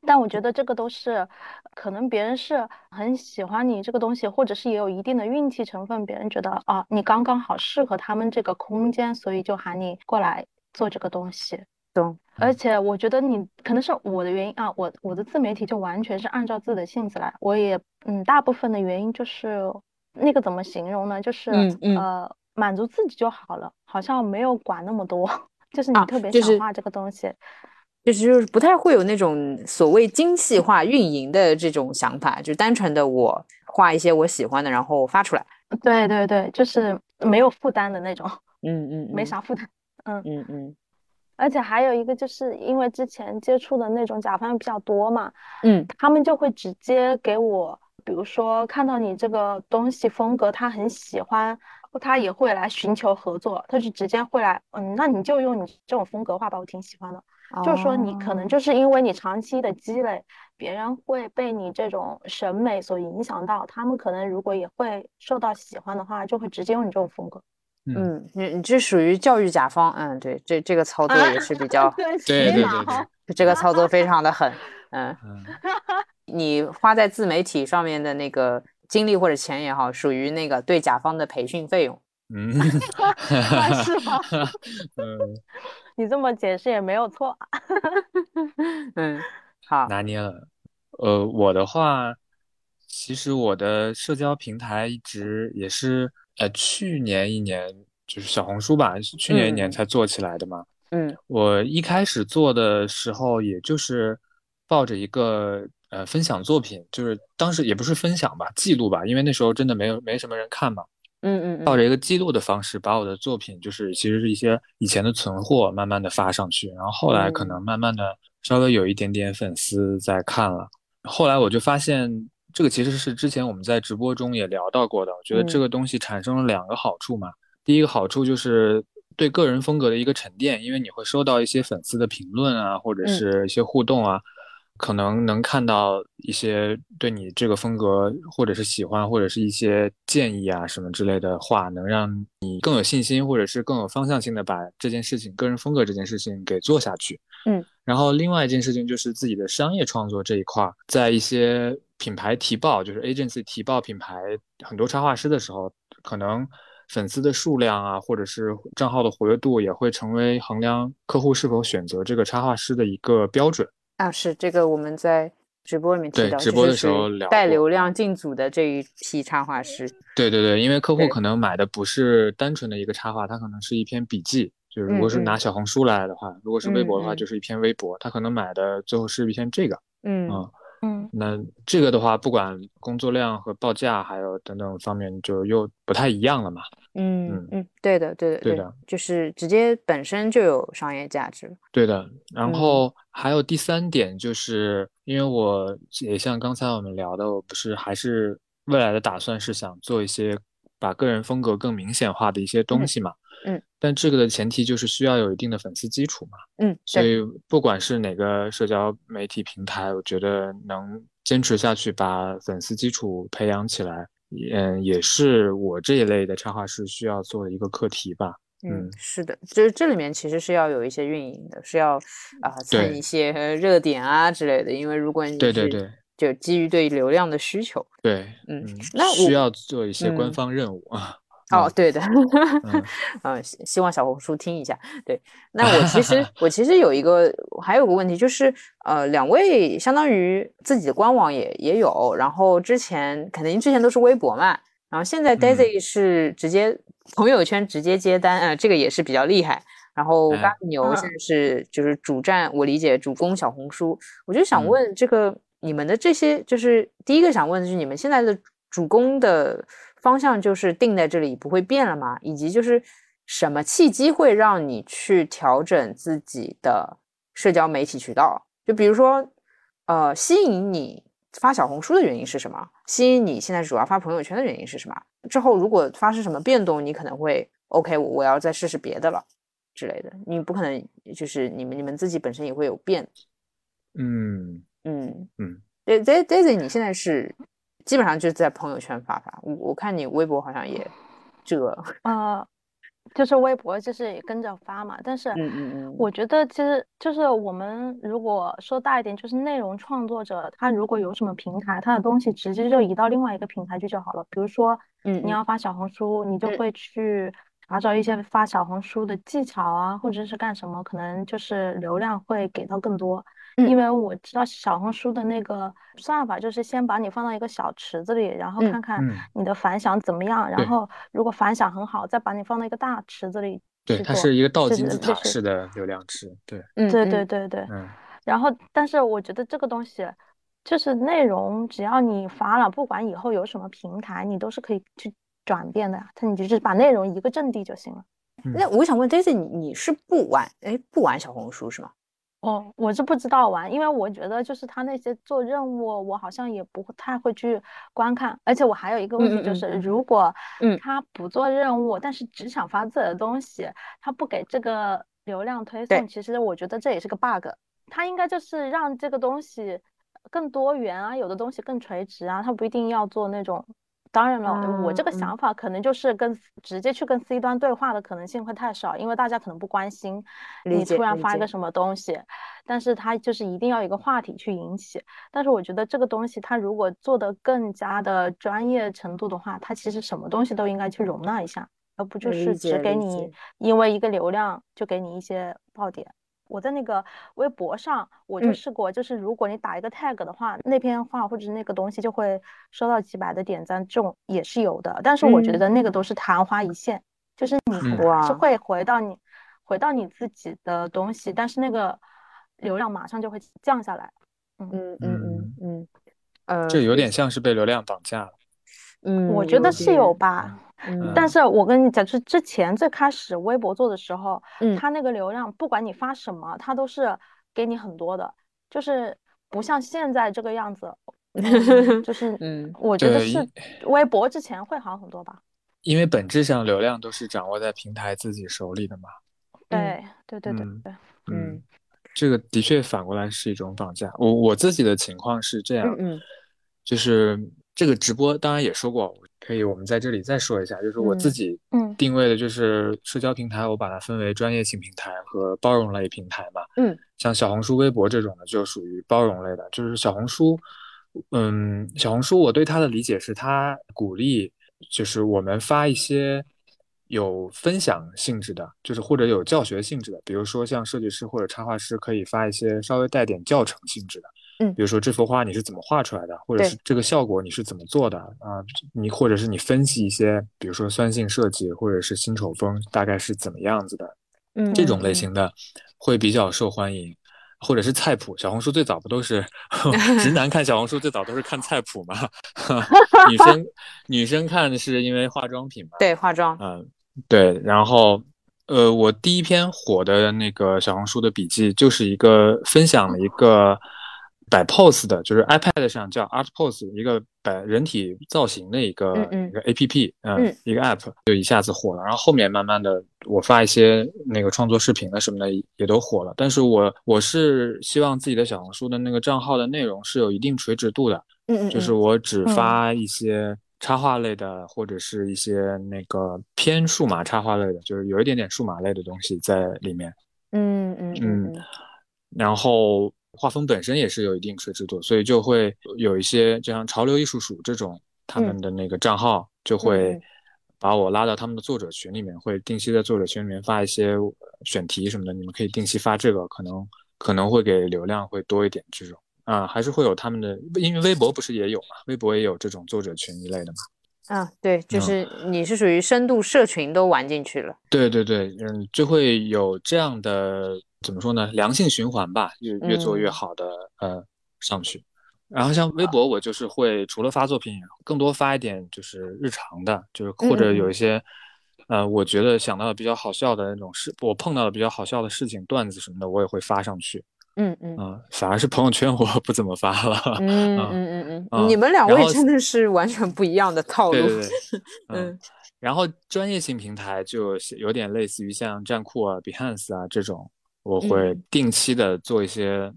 但我觉得这个都是可能别人是很喜欢你这个东西，或者是也有一定的运气成分，别人觉得啊你刚刚好适合他们这个空间，所以就喊你过来做这个东西。 懂。 而且我觉得你可能是我的原因啊，我的自媒体就完全是按照自己的性子来，我也大部分的原因就是那个怎么形容呢？就是满足自己就好了，好像没有管那么多，就是你特别就是想画这个东西。 就是不太会有那种所谓精细化运营的这种想法，就单纯的我画一些我喜欢的，然后发出来。 对对对，就是没有负担的那种，没嗯嗯嗯啥负担。嗯， 嗯嗯而且还有一个，就是因为之前接触的那种甲方比较多嘛， 嗯他们就会直接给我，比如说看到你这个东西风格，他很喜欢，他也会来寻求合作，他就直接会来，那你就用你这种风格画吧，我挺喜欢的。就是说你可能哦， 就是因为你长期的积累，别人会被你这种审美所影响到，他们可能如果也会受到喜欢的话，就会直接用你这种风格。 你这属于教育甲方，对，这个操作也是比较对，洗对对对对， 脑。 这个操作非常的狠。 嗯你花在自媒体上面的那个精力或者钱也好，属于那个对甲方的培训费用。 嗯， 啊，是吗？ 嗯， 你这么解释也没有错。 嗯，好。 拿捏了。我的话，其实我的社交平台一直也是，去年一年就是小红书吧，是去年一年嗯才做起来的嘛。 嗯我一开始做的时候，也就是抱着一个分享作品，就是当时也不是分享吧，记录吧，因为那时候真的没什么人看嘛。抱着一个记录的方式，把我的作品，就是其实是一些以前的存货，慢慢的发上去，然后后来可能慢慢的稍微有一点点粉丝在看了，后来我就发现这个其实是之前我们在直播中也聊到过的，我觉得这个东西产生了两个好处嘛，第一个好处就是对个人风格的一个沉淀，因为你会收到一些粉丝的评论啊，或者是一些互动啊。可能能看到一些对你这个风格，或者是喜欢，或者是一些建议啊什么之类的话，能让你更有信心，或者是更有方向性的把这件事情，个人风格这件事情给做下去。然后另外一件事情就是自己的商业创作这一块，在一些品牌提报，就是 agency 提报品牌很多插画师的时候，可能粉丝的数量啊，或者是账号的活跃度，也会成为衡量客户是否选择这个插画师的一个标准。 是这个我们在直播里面提对， 到， 直播的时候聊过， 带流量进组的这一批插画师。 对对对，因为客户可能买的不是单纯的一个插画，他可能是一篇笔记。就是如果是拿小红书来的话，如果是微博的话，就是一篇微博，他可能买的最后是一篇这个。那这个的话，不管工作量和报价，还有等等方面，就又不太一样了嘛。 对的，就是直接本身就有商业价值。 对的，然后还有第三点，就是因为我也像刚才我们聊的，我不是还是未来的打算是想做一些把个人风格更明显化的一些东西嘛。但这个的前提就是需要有一定的粉丝基础嘛。所以不管是哪个社交媒体平台，我觉得能坚持下去，把粉丝基础培养起来，也是我这一类的插画师需要做的一个课题吧。 是的，就是这里面其实是要有一些运营的，是要蹭一些热点啊之类的，因为如果你是就基于对流量的需求， 那需要做一些官方任务啊。 对的，希望小红书听一下。对，那我其实还有个问题，就是两位相当于自己的官网也有，然后肯定之前都是微博嘛，然后现在 Daisy 是直接朋友圈直接接单，这个也是比较厉害。然后咖喱牛现在是就是我理解主攻小红书，我就想问这个你们的这些，就是第一个想问的是你们现在的主攻的方向就是定在这里不会变了吗？以及就是什么契机会让你去调整自己的社交媒体渠道？就比如说吸引你发小红书的原因是什么？吸引你现在主要发朋友圈的原因是什么？之后如果发生什么变动，你可能会 OK，我要再试试别的了之类的。你不可能就是你们自己本身也会有变。Daisy 你现在是基本上就是在朋友圈发，我看你微博好像也就是微博就是也跟着发嘛，但是我觉得其实就是我们如果说大一点，就是内容创作者他如果有什么平台，他的东西直接就移到另外一个平台去就好了。比如说你要发小红书，你就会去查找一些发小红书的技巧啊，或者是干什么，可能就是流量会给到更多。因为我知道小红书的那个算法，就是先把你放到一个小池子里，然后看看你的反响怎么样，然后如果反响很好，再把你放到一个大池子里对， 去做， 它是一个倒就是金字塔式的流量池。对， 对。然后，但是我觉得这个东西就是内容，只要你发了，不管以后有什么平台，你都是可以去转变的呀。你就是把内容一个阵地就行了。 那我想问 Daisy，你是不玩小红书是吗？ 哦，我是不知道玩，因为我觉得就是他那些做任务，我好像也不太会去观看。而且我还有一个问题就是，如果他不做任务，但是只想发自己的东西，他不给这个流量推送，其实我觉得这也是个 bug。他应该就是让这个东西更多元啊，有的东西更垂直啊，他不一定要做那种。当然了，我这个想法可能就是直接去跟 C 端对话的可能性会太少，因为大家可能不关心你突然发一个什么东西，但是他就是一定要有一个话题去引起。但是我觉得这个东西，它如果做得更加的专业程度的话，它其实什么东西都应该去容纳一下，而不就是只给你因为一个流量就给你一些爆点。我在那个微博上，我就试过，就是如果你打一个 tag 的话，那篇话或者那个东西就会收到几百的点赞，这种也是有的。但是我觉得那个都是昙花一现，就是你可能还是会回到你自己的东西，但是那个流量马上就会降下来。 这有点像是被流量绑架了。 我觉得是有吧。但是我跟你讲，就是之前最开始微博做的时候，它那个流量不管你发什么，它都是给你很多的，就是不像现在这个样子。就是我觉得是微博之前会好很多吧。 因为本质上流量都是掌握在平台自己手里的嘛。 对， 这个的确反过来是一种绑架。我自己的情况是这样，就是这个直播当然也说过，可以我们在这里再说一下，就是我自己定位的就是社交平台，我把它分为专业性平台和包容类平台嘛。像小红书、微博这种的就属于包容类的，就是小红书。小红书我对它的理解是，它鼓励就是我们发一些有分享性质的，就是或者有教学性质的，比如说像设计师或者插画师可以发一些稍微带点教程性质的，比如说这幅画你是怎么画出来的，或者是这个效果你是怎么做的啊？你或者是你分析一些，比如说酸性设计或者是辛丑风大概是怎么样子的，这种类型的会比较受欢迎。或者是菜谱，小红书最早不都是直男看小红书最早都是看菜谱嘛？女生看是因为化妆品嘛？ 对，化妆。 对。然后我第一篇火的那个小红书的笔记就是一个分享了一个摆 pose 的，就是 iPad 上叫 Art Pose 一个摆人体造型的一个APP，一个 App 就一下子火了。然后后面慢慢的，我发一些那个创作视频的什么的也都火了。但是我是希望自己的小红书的那个账号的内容是有一定垂直度的，就是我只发一些插画类的，或者是一些那个偏数码插画类的，就是有一点点数码类的东西在里面。然后画风本身也是有一定垂直度，所以就会有一些就像潮流艺术署这种他们的那个账号就会把我拉到他们的作者群里面，会定期在作者群里面发一些选题什么的，你们可以定期发这个，可能会给流量会多一点这种还是会有他们的，因为微博不是也有嘛，微博也有这种作者群一类的嘛。 对，就是你是属于深度社群都玩进去了。 对，就会有这样的怎么说呢，良性循环吧，就越做越好的上去。然后像微博，我就是会除了发作品，更多发一点就是日常的，就是或者有一些我觉得想到的比较好笑的那种事，我碰到的比较好笑的事情、段子什么的，我也会发上去。反而是朋友圈我不怎么发了。 你们两位真的是完全不一样的套路。 对。然后专业性平台就有点类似于像站酷啊、Behance 啊这种，我会定期的做一些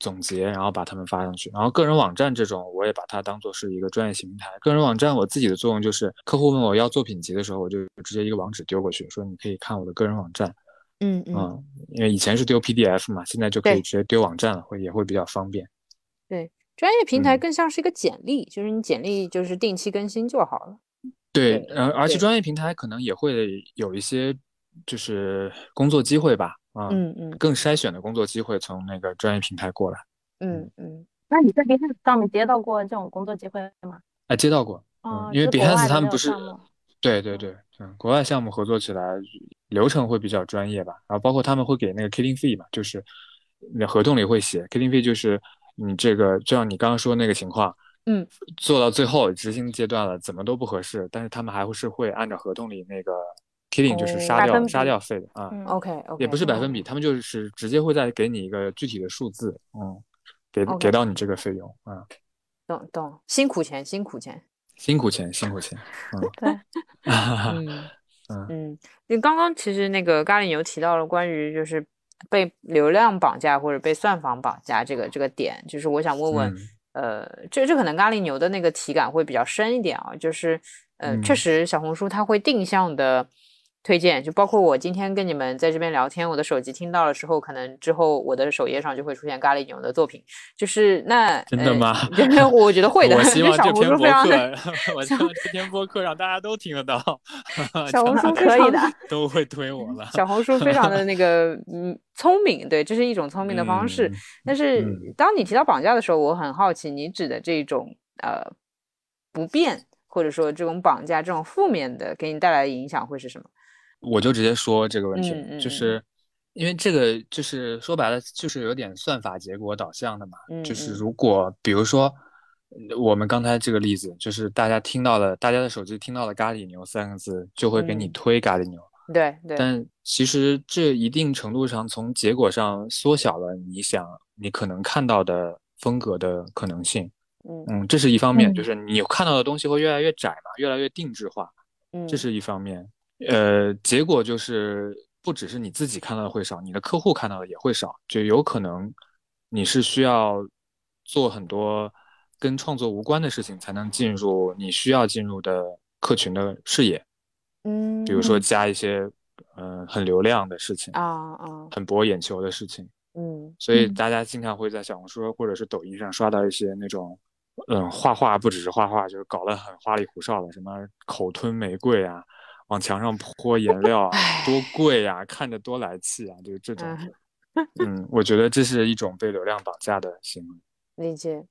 总结，然后把它们发上去。然后个人网站这种，我也把它当做是一个专业性平台。个人网站我自己的作用就是，客户问我要作品集的时候，我就直接一个网址丢过去，说你可以看我的个人网站。因为以前是丢 PDF 嘛，现在就可以直接丢网站了，也会比较方便。 对，专业平台更像是一个简历，就是你简历就是定期更新就好了。 对，而且专业平台可能也会有一些就是工作机会吧，更筛选的工作机会从那个专业平台过来。 那你在 Behance 上面接到过这种工作机会吗？ 接到过，因为是国外 Behance 的那他们不是， 种项目。 对，国外项目合作起来流程会比较专业吧，然后包括他们会给那个 killing fee 嘛，就是那合同里会写 killing fee，就是你这个就像你刚刚说那个情况，做到最后执行阶段了，怎么都不合适，但是他们还是会按照合同里那个 killing 就是杀掉费的啊。 OK， 也不是百分比，他们就是直接会再给你一个具体的数字，给到你这个费用啊。 懂，辛苦钱。 对。 你刚刚其实那个咖喱牛提到了关于就是被流量绑架或者被算法绑架这个点，就是我想问问，这可能咖喱牛的那个体感会比较深一点啊，就是确实小红书它会定向的推荐，就包括我今天跟你们在这边聊天，我的手机听到了之后，可能之后我的首页上就会出现咖喱牛的作品，就是那真的吗？ 我觉得会的。 我希望这篇播客，我希望这篇播客让大家都听得到。 小红书可以的， 都会推我了。 小红书非常的那个聪明，对，这是一种聪明的方式。但是当你提到绑架的时候，我很好奇你指的这种不便，或者说这种绑架这种负面的给你带来的影响会是什么？ 我就直接说这个问题，就是因为这个就是说白了就是有点算法结果导向的嘛，就是如果比如说我们刚才这个例子，就是大家的手机听到了咖喱牛3个字，就会给你推咖喱牛， 对， 但其实这一定程度上从结果上缩小了你可能看到的风格的可能性，这是一方面，就是你看到的东西会越来越窄嘛，越来越定制化，这是一方面。结果就是不只是你自己看到的会少，你的客户看到的也会少，就有可能你是需要做很多跟创作无关的事情，才能进入你需要进入的客群的视野。比如说加一些很流量的事情很博眼球的事情。所以大家经常会在小红书或者是抖音上刷到一些那种画画，不只是画画，就是搞得很花里胡哨的，什么口吞玫瑰啊，往墙上泼颜料啊，多贵啊，看着多来气啊，就是这种。我觉得这是一种被流量绑架的行为。 理解。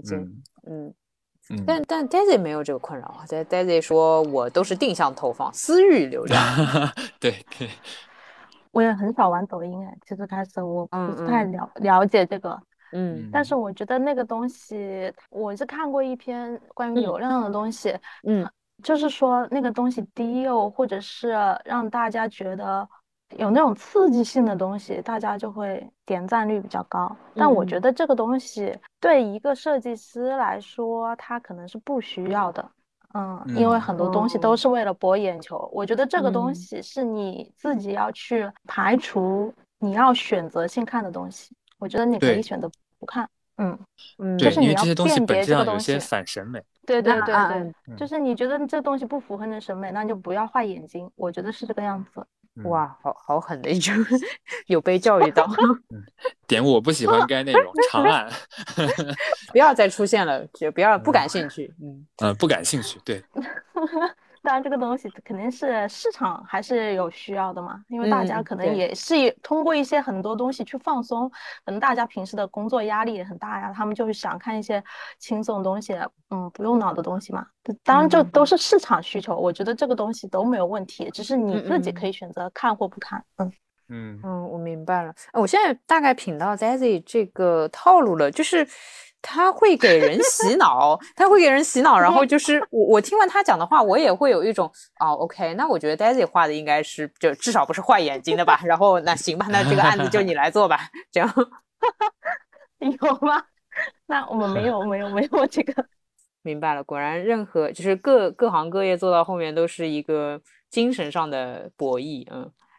但 Daisy 没有这个困扰。Daisy 说我都是定向投放，私域流量。 对。 我也很少玩抖音其实开始我不太了解这个。但是我觉得那个东西，我是看过一篇关于流量的东西。就是说那个东西低幼，或者是让大家觉得有那种刺激性的东西，大家就会点赞率比较高。但我觉得这个东西对一个设计师来说，他可能是不需要的。因为很多东西都是为了博眼球。我觉得这个东西是你自己要去排除你要选择性看的东西。我觉得你可以选择不看。就是你要辨别这个东西。 有些反审美。 对，就是你觉得这东西不符合你的审美，那就不要画眼睛。我觉得是这个样子。 哇，好狠的一句，有被教育到。 点我不喜欢该内容，长按。 不要再出现了，就不感兴趣。 不感兴趣，对。 当然这个东西肯定是市场还是有需要的嘛，因为大家可能也是通过一些很多东西去放松，可能大家平时的工作压力也很大呀，他们就是想看一些轻松的东西，不用脑的东西嘛。当然这都是市场需求，我觉得这个东西都没有问题，只是你自己可以选择看或不看。 我明白了。我现在大概品到 Daisy 这个套路了，就是他会给人洗脑，然后就是我听完他讲的话，我也会有一种OK， 那我觉得 Daisy 画的应该是就至少不是坏眼睛的吧，然后那行吧，那这个案子就你来做吧，这样。 有吗？那我们没有这个。 明白了，果然任何就是各行各业做到后面都是一个精神上的博弈。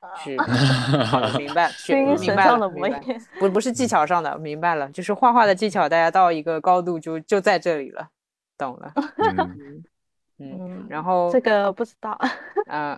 是，好的，明白， 精明白了， 神上的明白， 磨练。 不是技巧上的，明白了，就是画画的技巧，大家到一个高度就在这里了，懂了。然后这个不知道。 啊，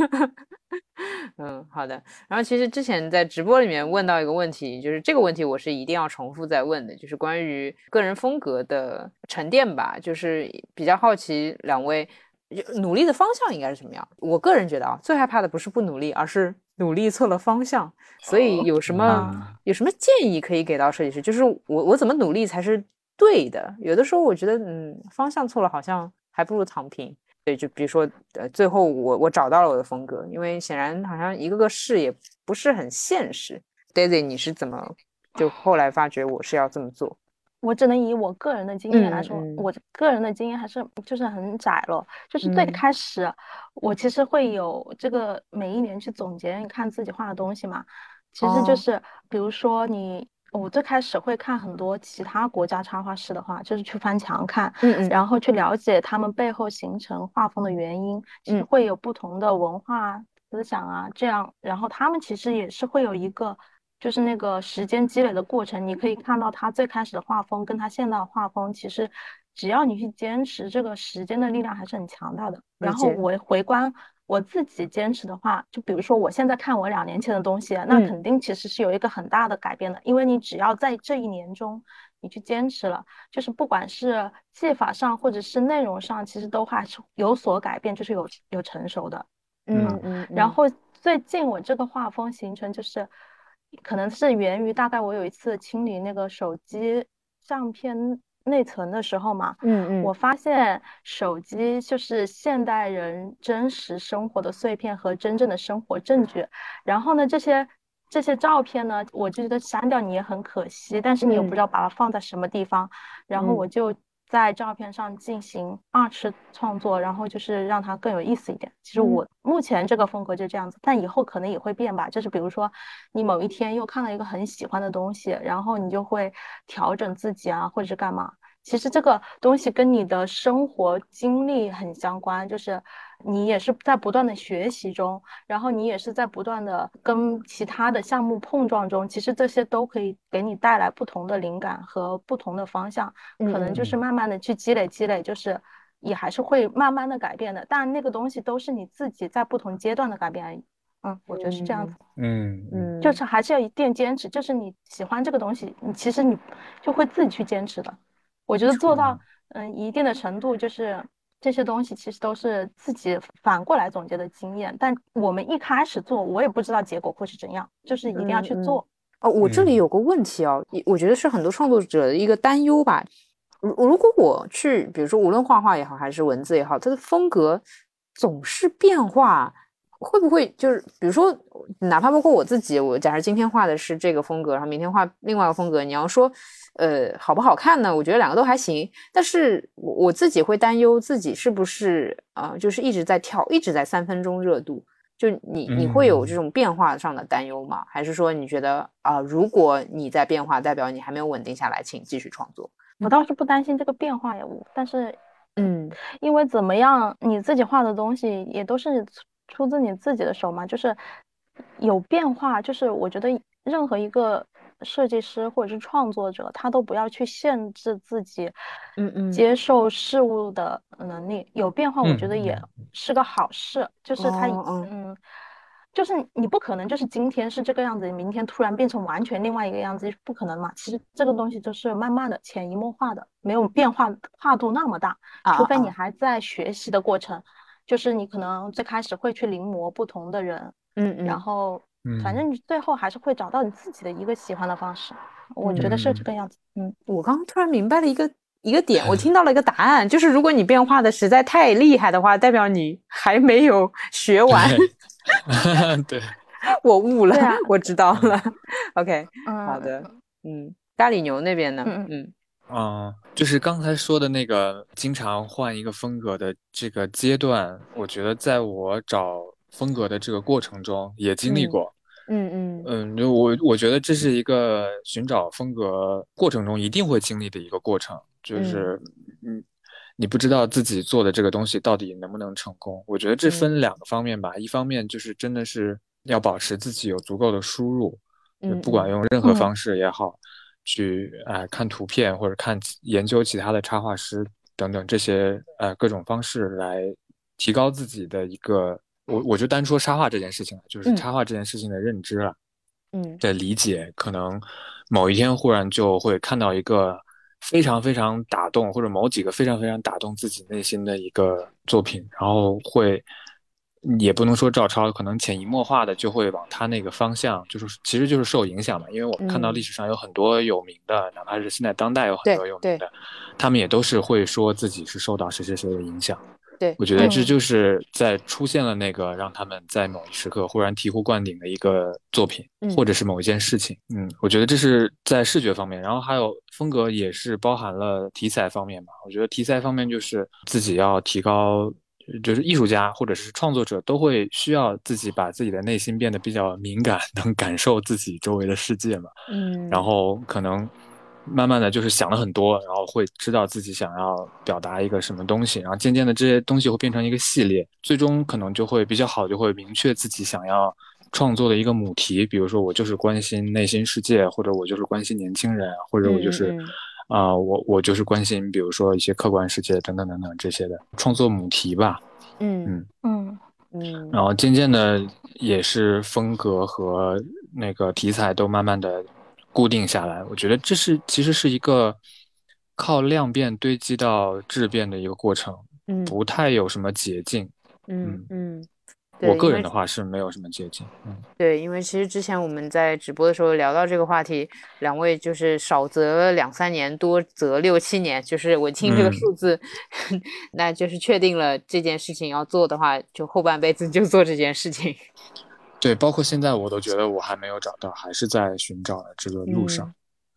好的。然后其实之前在直播里面问到一个问题，就是这个问题我是一定要重复再问的，就是关于个人风格的沉淀吧，就是比较好奇两位努力的方向应该是什么样。我个人觉得啊，最害怕的不是不努力，而是努力错了方向。所以有什么建议可以给到设计师？就是我怎么努力才是对的？有的时候我觉得方向错了，好像还不如躺平。对，就比如说，最后我找到了我的风格，因为显然好像一个个试也不是很现实。Daisy，你是怎么就后来发觉我是要这么做？ 我只能以我个人的经验来说，我个人的经验还是就是很窄了。就是最开始，我其实会有这个每一年去总结，你看自己画的东西嘛，其实就是比如说我最开始会看很多其他国家插画师的画，就是去翻墙看，然后去了解他们背后形成画风的原因，其实会有不同的文化思想啊，这样，然后他们其实也是会有一个就是那个时间积累的过程，你可以看到他最开始的画风跟他现在的画风，其实只要你去坚持，这个时间的力量还是很强大的。然后我回观我自己坚持的话，就比如说我现在看我2年前的东西，那肯定其实是有一个很大的改变的，因为你只要在这一年中你去坚持了，就是不管是技法上或者是内容上，其实都还是有所改变，就是有成熟的。然后最近我这个画风形成就是可能是源于大概我有一次清理那个手机相片内存的时候嘛，我发现手机就是现代人真实生活的碎片和真正的生活证据。然后呢，这些照片呢，我就觉得删掉你也很可惜，但是你又不知道把它放在什么地方，然后我就在照片上进行二次创作，然后就是让它更有意思一点。其实我目前这个风格就这样子，但以后可能也会变吧。就是比如说，你某一天又看了一个很喜欢的东西，然后你就会调整自己啊，或者是干嘛。其实这个东西跟你的生活经历很相关，就是你也是在不断的学习中，然后你也是在不断的跟其他的项目碰撞中，其实这些都可以给你带来不同的灵感和不同的方向，可能就是慢慢的去积累积累，就是也还是会慢慢的改变的，但那个东西都是你自己在不同阶段的改变而已。我觉得是这样子。就是还是要一定坚持，就是你喜欢这个东西，其实你就会自己去坚持的。我觉得做到一定的程度，就是这些东西其实都是自己反过来总结的经验。但我们一开始做，我也不知道结果会是怎样，就是一定要去做。 我这里有个问题哦，我觉得是很多创作者的一个担忧吧。如果我去，比如说无论画画也好，还是文字也好，它的风格总是变化，会不会就是比如说，哪怕包括我自己，我假设今天画的是这个风格，然后明天画另外一个风格，你要说好不好看呢？我觉得两个都还行，但是我自己会担忧自己是不是就是一直在跳，一直在3分钟热度。就你会有这种变化上的担忧吗？还是说你觉得如果你在变化，代表你还没有稳定下来，请继续创作？ 我倒是不担心这个变化呀，但是因为怎么样，你自己画的东西也都是出自你自己的手嘛，就是有变化，就是我觉得任何一个设计师或者是创作者，他都不要去限制自己，接受事物的能力。有变化，我觉得也是个好事，就是他就是你不可能就是今天是这个样子，明天突然变成完全另外一个样子，不可能嘛。其实这个东西就是慢慢的、潜移默化的，没有变化跨度那么大，除非你还在学习的过程，就是你可能最开始会去临摹不同的人，然后反正你最后还是会找到你自己的一个喜欢的方式。我觉得是这个样子。 我刚刚突然明白了一个点，我听到了一个答案，就是如果你变化的实在太厉害的话，代表你还没有学完。 对， 我悟了，我知道了。OK，好的，咖喱牛那边呢？ 就是刚才说的那个经常换一个风格的这个阶段，我觉得在我找风格的这个过程中也经历过。就我觉得这是一个寻找风格过程中一定会经历的一个过程，就是你不知道自己做的这个东西到底能不能成功。我觉得这分2个方面吧，一方面就是真的是要保持自己有足够的输入，就不管用任何方式也好，去看图片或者研究其他的插画师等等这些各种方式来提高自己的一个，我就单说插画这件事情了，就是插画这件事情的认知了，的理解，可能某一天忽然就会看到一个非常非常打动，或者某几个非常非常打动自己内心的一个作品，然后也不能说照抄，可能潜移默化的就会往他那个方向，其实就是受影响嘛。因为我们看到历史上有很多有名的，哪怕是现在当代有很多有名的，他们也都是会说自己是受到谁谁谁的影响。 对， 我觉得这就是在出现了那个让他们在某一时刻忽然醍醐灌顶的一个作品，或者是某一件事情。我觉得这是在视觉方面，然后还有风格也是包含了题材方面嘛。我觉得题材方面就是自己要提高，就是艺术家或者是创作者都会需要自己把自己的内心变得比较敏感，能感受自己周围的世界嘛。然后可能慢慢的就是想了很多，然后会知道自己想要表达一个什么东西，然后渐渐的这些东西会变成一个系列，最终可能就会比较好，就会明确自己想要创作的一个母题。比如说我就是关心内心世界，或者我就是关心年轻人，或者我就是我就是关心比如说一些客观世界等等等等这些的创作母题吧。然后渐渐的也是风格和那个题材都慢慢的固定下来，我觉得这其实是一个靠量变堆积到质变的一个过程，不太有什么捷径。我个人的话是没有什么捷径。 对，因为其实之前我们在直播的时候聊到这个话题，两位就是少则2-3年，多则6-7年，就是我听这个数字，那就是确定了这件事情要做的话，就后半辈子就做这件事情。 对，包括现在我都觉得我还没有找到，还是在寻找的这个路上。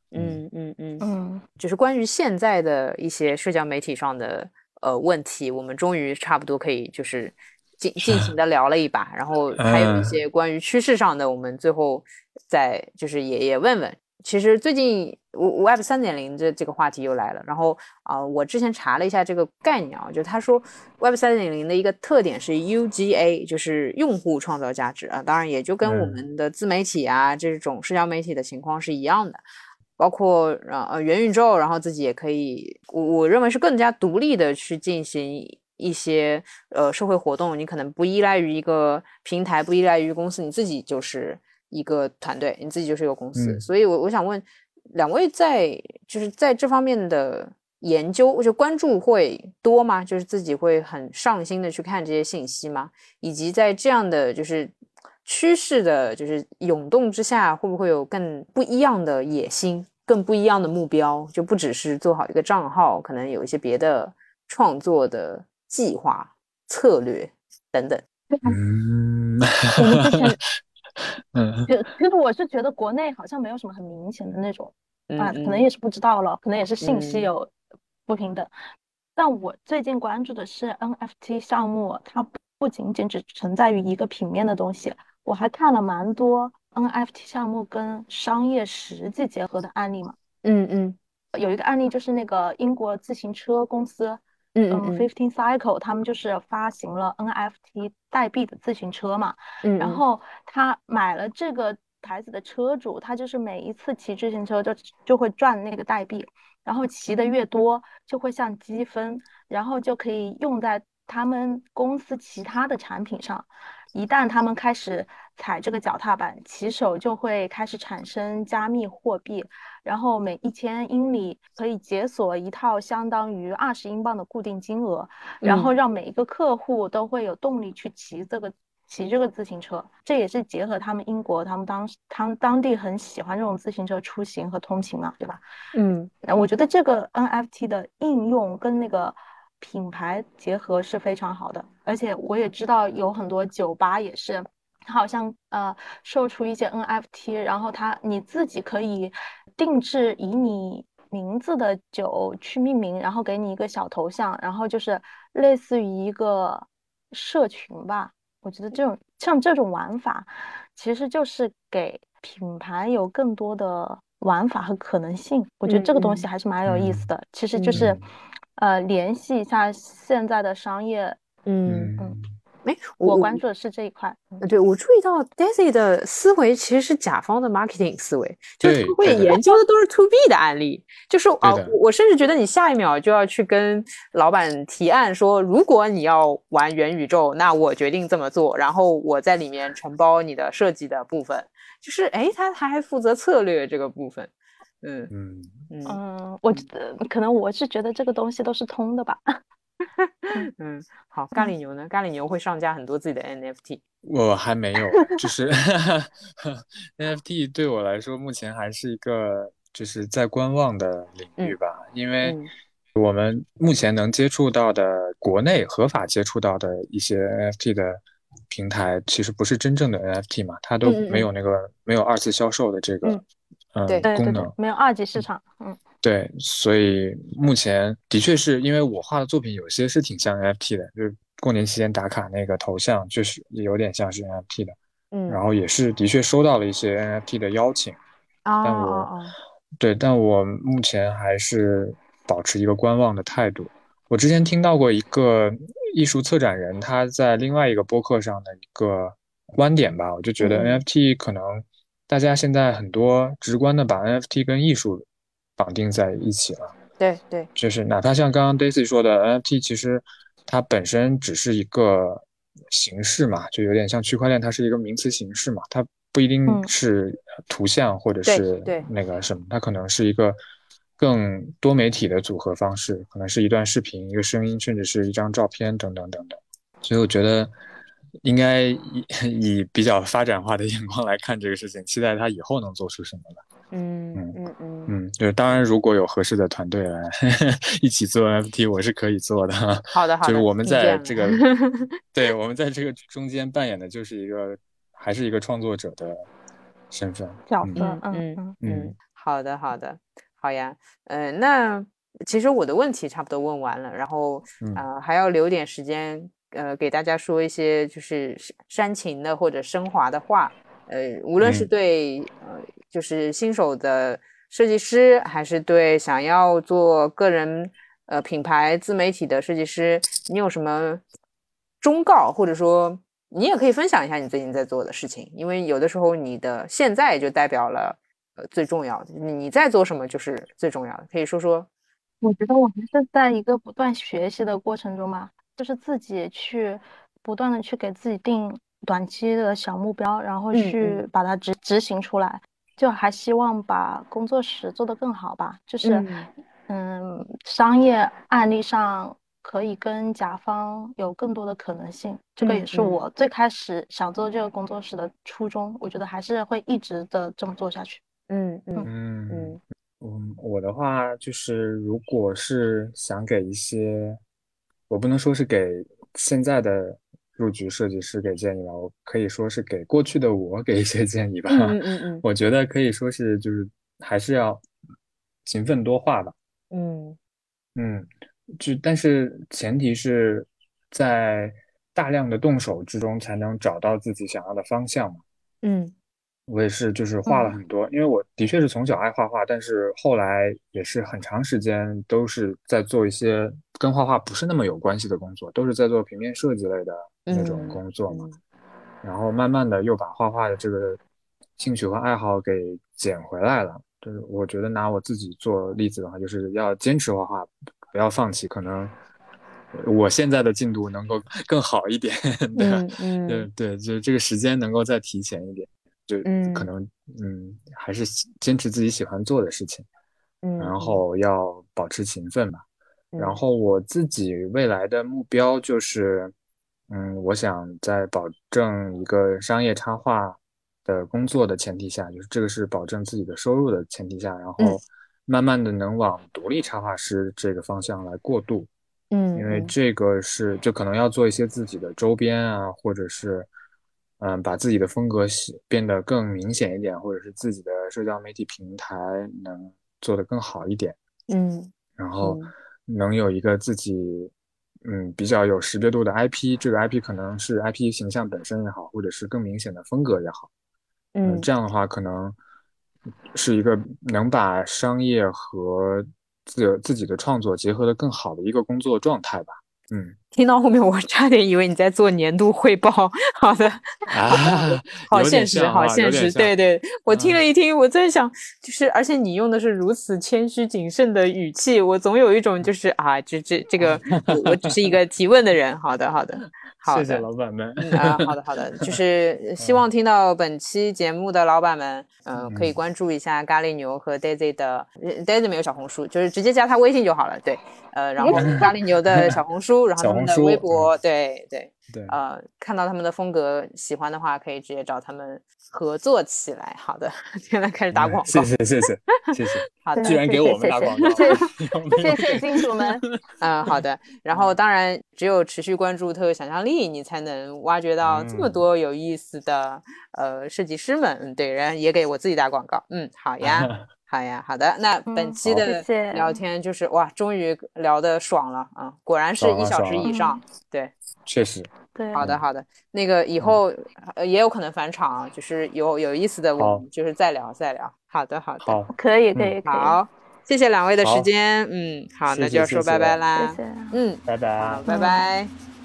就是关于现在的一些社交媒体上的问题，我们终于差不多可以就是尽情的聊了一把，然后还有一些关于趋势上的，我们最后再就是也问问。其实最近Web 3.0这个话题又来了，然后我之前查了一下这个概念啊，就他说 Web 3.0的一个特点是 UGA， 就是用户创造价值啊，当然也就跟我们的自媒体啊这种社交媒体的情况是一样的。包括元宇宙，然后自己也可以，我认为是更加独立的去进行一些社会活动，你可能不依赖于一个平台，不依赖于公司，你自己就是一个团队，你自己就是一个公司。所以我想问两位就是在这方面的研究，就关注会多吗？就是自己会很上心的去看这些信息吗？以及在这样的就是趋势的就是涌动之下，会不会有更不一样的野心，更不一样的目标？就不只是做好一个账号，可能有一些别的创作的计划、策略等等。 我们之前，其实我是觉得国内好像没有什么很明显的那种，可能也是不知道了，可能也是信息有不平等。但我最近关注的是 NFT 项目，它不仅仅只存在于一个平面的东西，我还看了蛮多 NFT 项目跟商业实际结合的案例嘛。有一个案例就是那个英国自行车公司，15 Cycle， 他们就是发行了 NFT 代币的自行车嘛。然后他买了这个牌子的车主，他就是每一次骑自行车就会赚那个代币，然后骑的越多就会像积分，然后就可以用在他们公司其他的产品上。一旦他们开始踩这个脚踏板，骑手就会开始产生加密货币，然后每1000英里可以解锁一套相当于20英镑的固定金额，然后让每一个客户都会有动力去骑这个自行车。这也是结合他们英国他们当地很喜欢这种自行车出行和通勤嘛，对吧？我觉得这个 NFT 的应用跟那个品牌结合是非常好的，而且我也知道有很多酒吧也是，它好像售出一些 NFT，然后你自己可以定制以你名字的酒去命名，然后给你一个小头像，然后就是类似于一个社群吧。我觉得像这种玩法，其实就是给品牌有更多的玩法和可能性。我觉得这个东西还是蛮有意思的。其实就是，联系一下现在的商业。 哎， 我关注的是这一块。 对，我注意到 Daisy 的思维其实是甲方的 marketing 思维，就是他对， 会研究的都是 to B 的案例，就是我甚至觉得你下一秒就要去跟老板提案说，如果你要玩元宇宙，那我决定这么做，然后我在里面承包你的设计的部分，就是他还负责策略这个部分。 我觉得可能我是觉得这个东西都是通的吧。 好，咖喱牛呢？咖喱牛会上架很多自己的 NFT。 我还没有，就是 NFT 对我来说目前还是一个就是在观望的领域吧，因为我们目前能接触到的国内合法接触到的一些 NFT 的平台，其实不是真正的 NFT 嘛，它都没有没有二次销售的这个功能， 没有二级市场。 对，所以目前的确是因为我画的作品有些是挺像 NFT 的，就是过年期间打卡那个头像，就是有点像是 NFT 的，然后也是的确收到了一些 NFT 的邀请，但我目前还是保持一个观望的态度。我之前听到过一个艺术策展人他在另外一个播客上的一个观点吧，我就觉得 NFT 可能大家现在很多直观的把 NFT 跟艺术绑定在一起了。 对， 就是哪怕像刚刚 Daisy 说的 NFT，其实它本身只是一个形式嘛，就有点像区块链，它是一个名词形式嘛，它不一定是图像或者是那个什么，它可能是一个更多媒体的组合方式，可能是一段视频、一个声音，甚至是一张照片等等等等。所以我觉得应该以比较发展化的眼光来看这个事情，期待它以后能做出什么来。就是当然，如果有合适的团队来一起做 NFT，我是可以做的。 好的， 就是我们在这个，对，我们在这个中间扮演的就是还是一个创作者的身份角色。 好的，好呀。那其实我的问题差不多问完了，然后还要留点时间给大家说一些就是煽情的或者升华的话。无论是对就是新手的设计师，还是对想要做个人品牌自媒体的设计师，你有什么忠告，或者说你也可以分享一下你最近在做的事情，因为有的时候你的现在就代表了最重要的，你在做什么就是最重要的，可以说说。 我觉得我还是在一个不断学习的过程中嘛，就是自己去不断的去给自己定短期的小目标，然后去把它执行出来，就还希望把工作室做得更好吧。就是商业案例上可以跟甲方有更多的可能性，这个也是我最开始想做这个工作室的初衷。我觉得还是会一直的这么做下去。 我的话就是，如果是想给一些，我不能说是给现在的入局设计师给建议吧，我可以说是给过去的我给一些建议吧。我觉得可以说是就是还是要勤奋多画吧。但是前提是在大量的动手之中才能找到自己想要的方向嘛。我也是，就是画了很多，因为我的确是从小爱画画，但是后来也是很长时间都是在做一些跟画画不是那么有关系的工作，都是在做平面设计类的那种工作嘛。然后慢慢的又把画画的这个兴趣和爱好给捡回来了。就是我觉得拿我自己做例子的话，就是要坚持画画，不要放弃。可能我现在的进度能够更好一点，对，就这个时间能够再提前一点。就可能还是坚持自己喜欢做的事情，然后要保持勤奋吧。然后我自己未来的目标就是，我想在保证一个商业插画的工作的前提下，就是这个是保证自己的收入的前提下，然后慢慢的能往独立插画师这个方向来过渡。因为这个就可能要做一些自己的周边啊，或者是把自己的风格变得更明显一点，或者是自己的社交媒体平台能做得更好一点。然后能有一个自己比较有识别度的 IP， 这个 IP 可能是 IP 形象本身也好，或者是更明显的风格也好。这样的话可能是一个能把商业和自己的创作结合得更好的一个工作状态吧。 听到后面我差点以为你在做年度汇报。好的好现实好现实，对对，我听了一听，我在想就是而且你用的是如此谦虚谨慎的语气，我总有一种就是这个我只是一个提问的人。好的好的好的， 谢谢老板们。 好的好的，就是希望听到本期节目的老板们可以关注一下咖喱牛和 Daisy 的Daisy 没有小红书，就是直接加他微信就好了。对然后咖喱牛的小红书然后他们的微博对对对看到他们的风格喜欢的话可以直接找他们合作起来。好的，现在开始打广告。 谢谢谢谢谢谢。 好的， 居然给我们打广告。 谢谢金主们。 好的，然后当然只有持续关注特有想象力，你才能挖掘到这么多有意思的设计师们。对，然后也给我自己打广告。好呀好呀好的，那本期的聊天就是哇终于聊得爽了啊，果然是1小时以上。对， 确实。 对， 好的好的，那个以后也有可能返场就是有意思的我们就是再聊。好的好的， 好， 可以好，谢谢两位的时间。好，那就要说拜拜啦。 谢谢， 拜拜， 好，拜拜。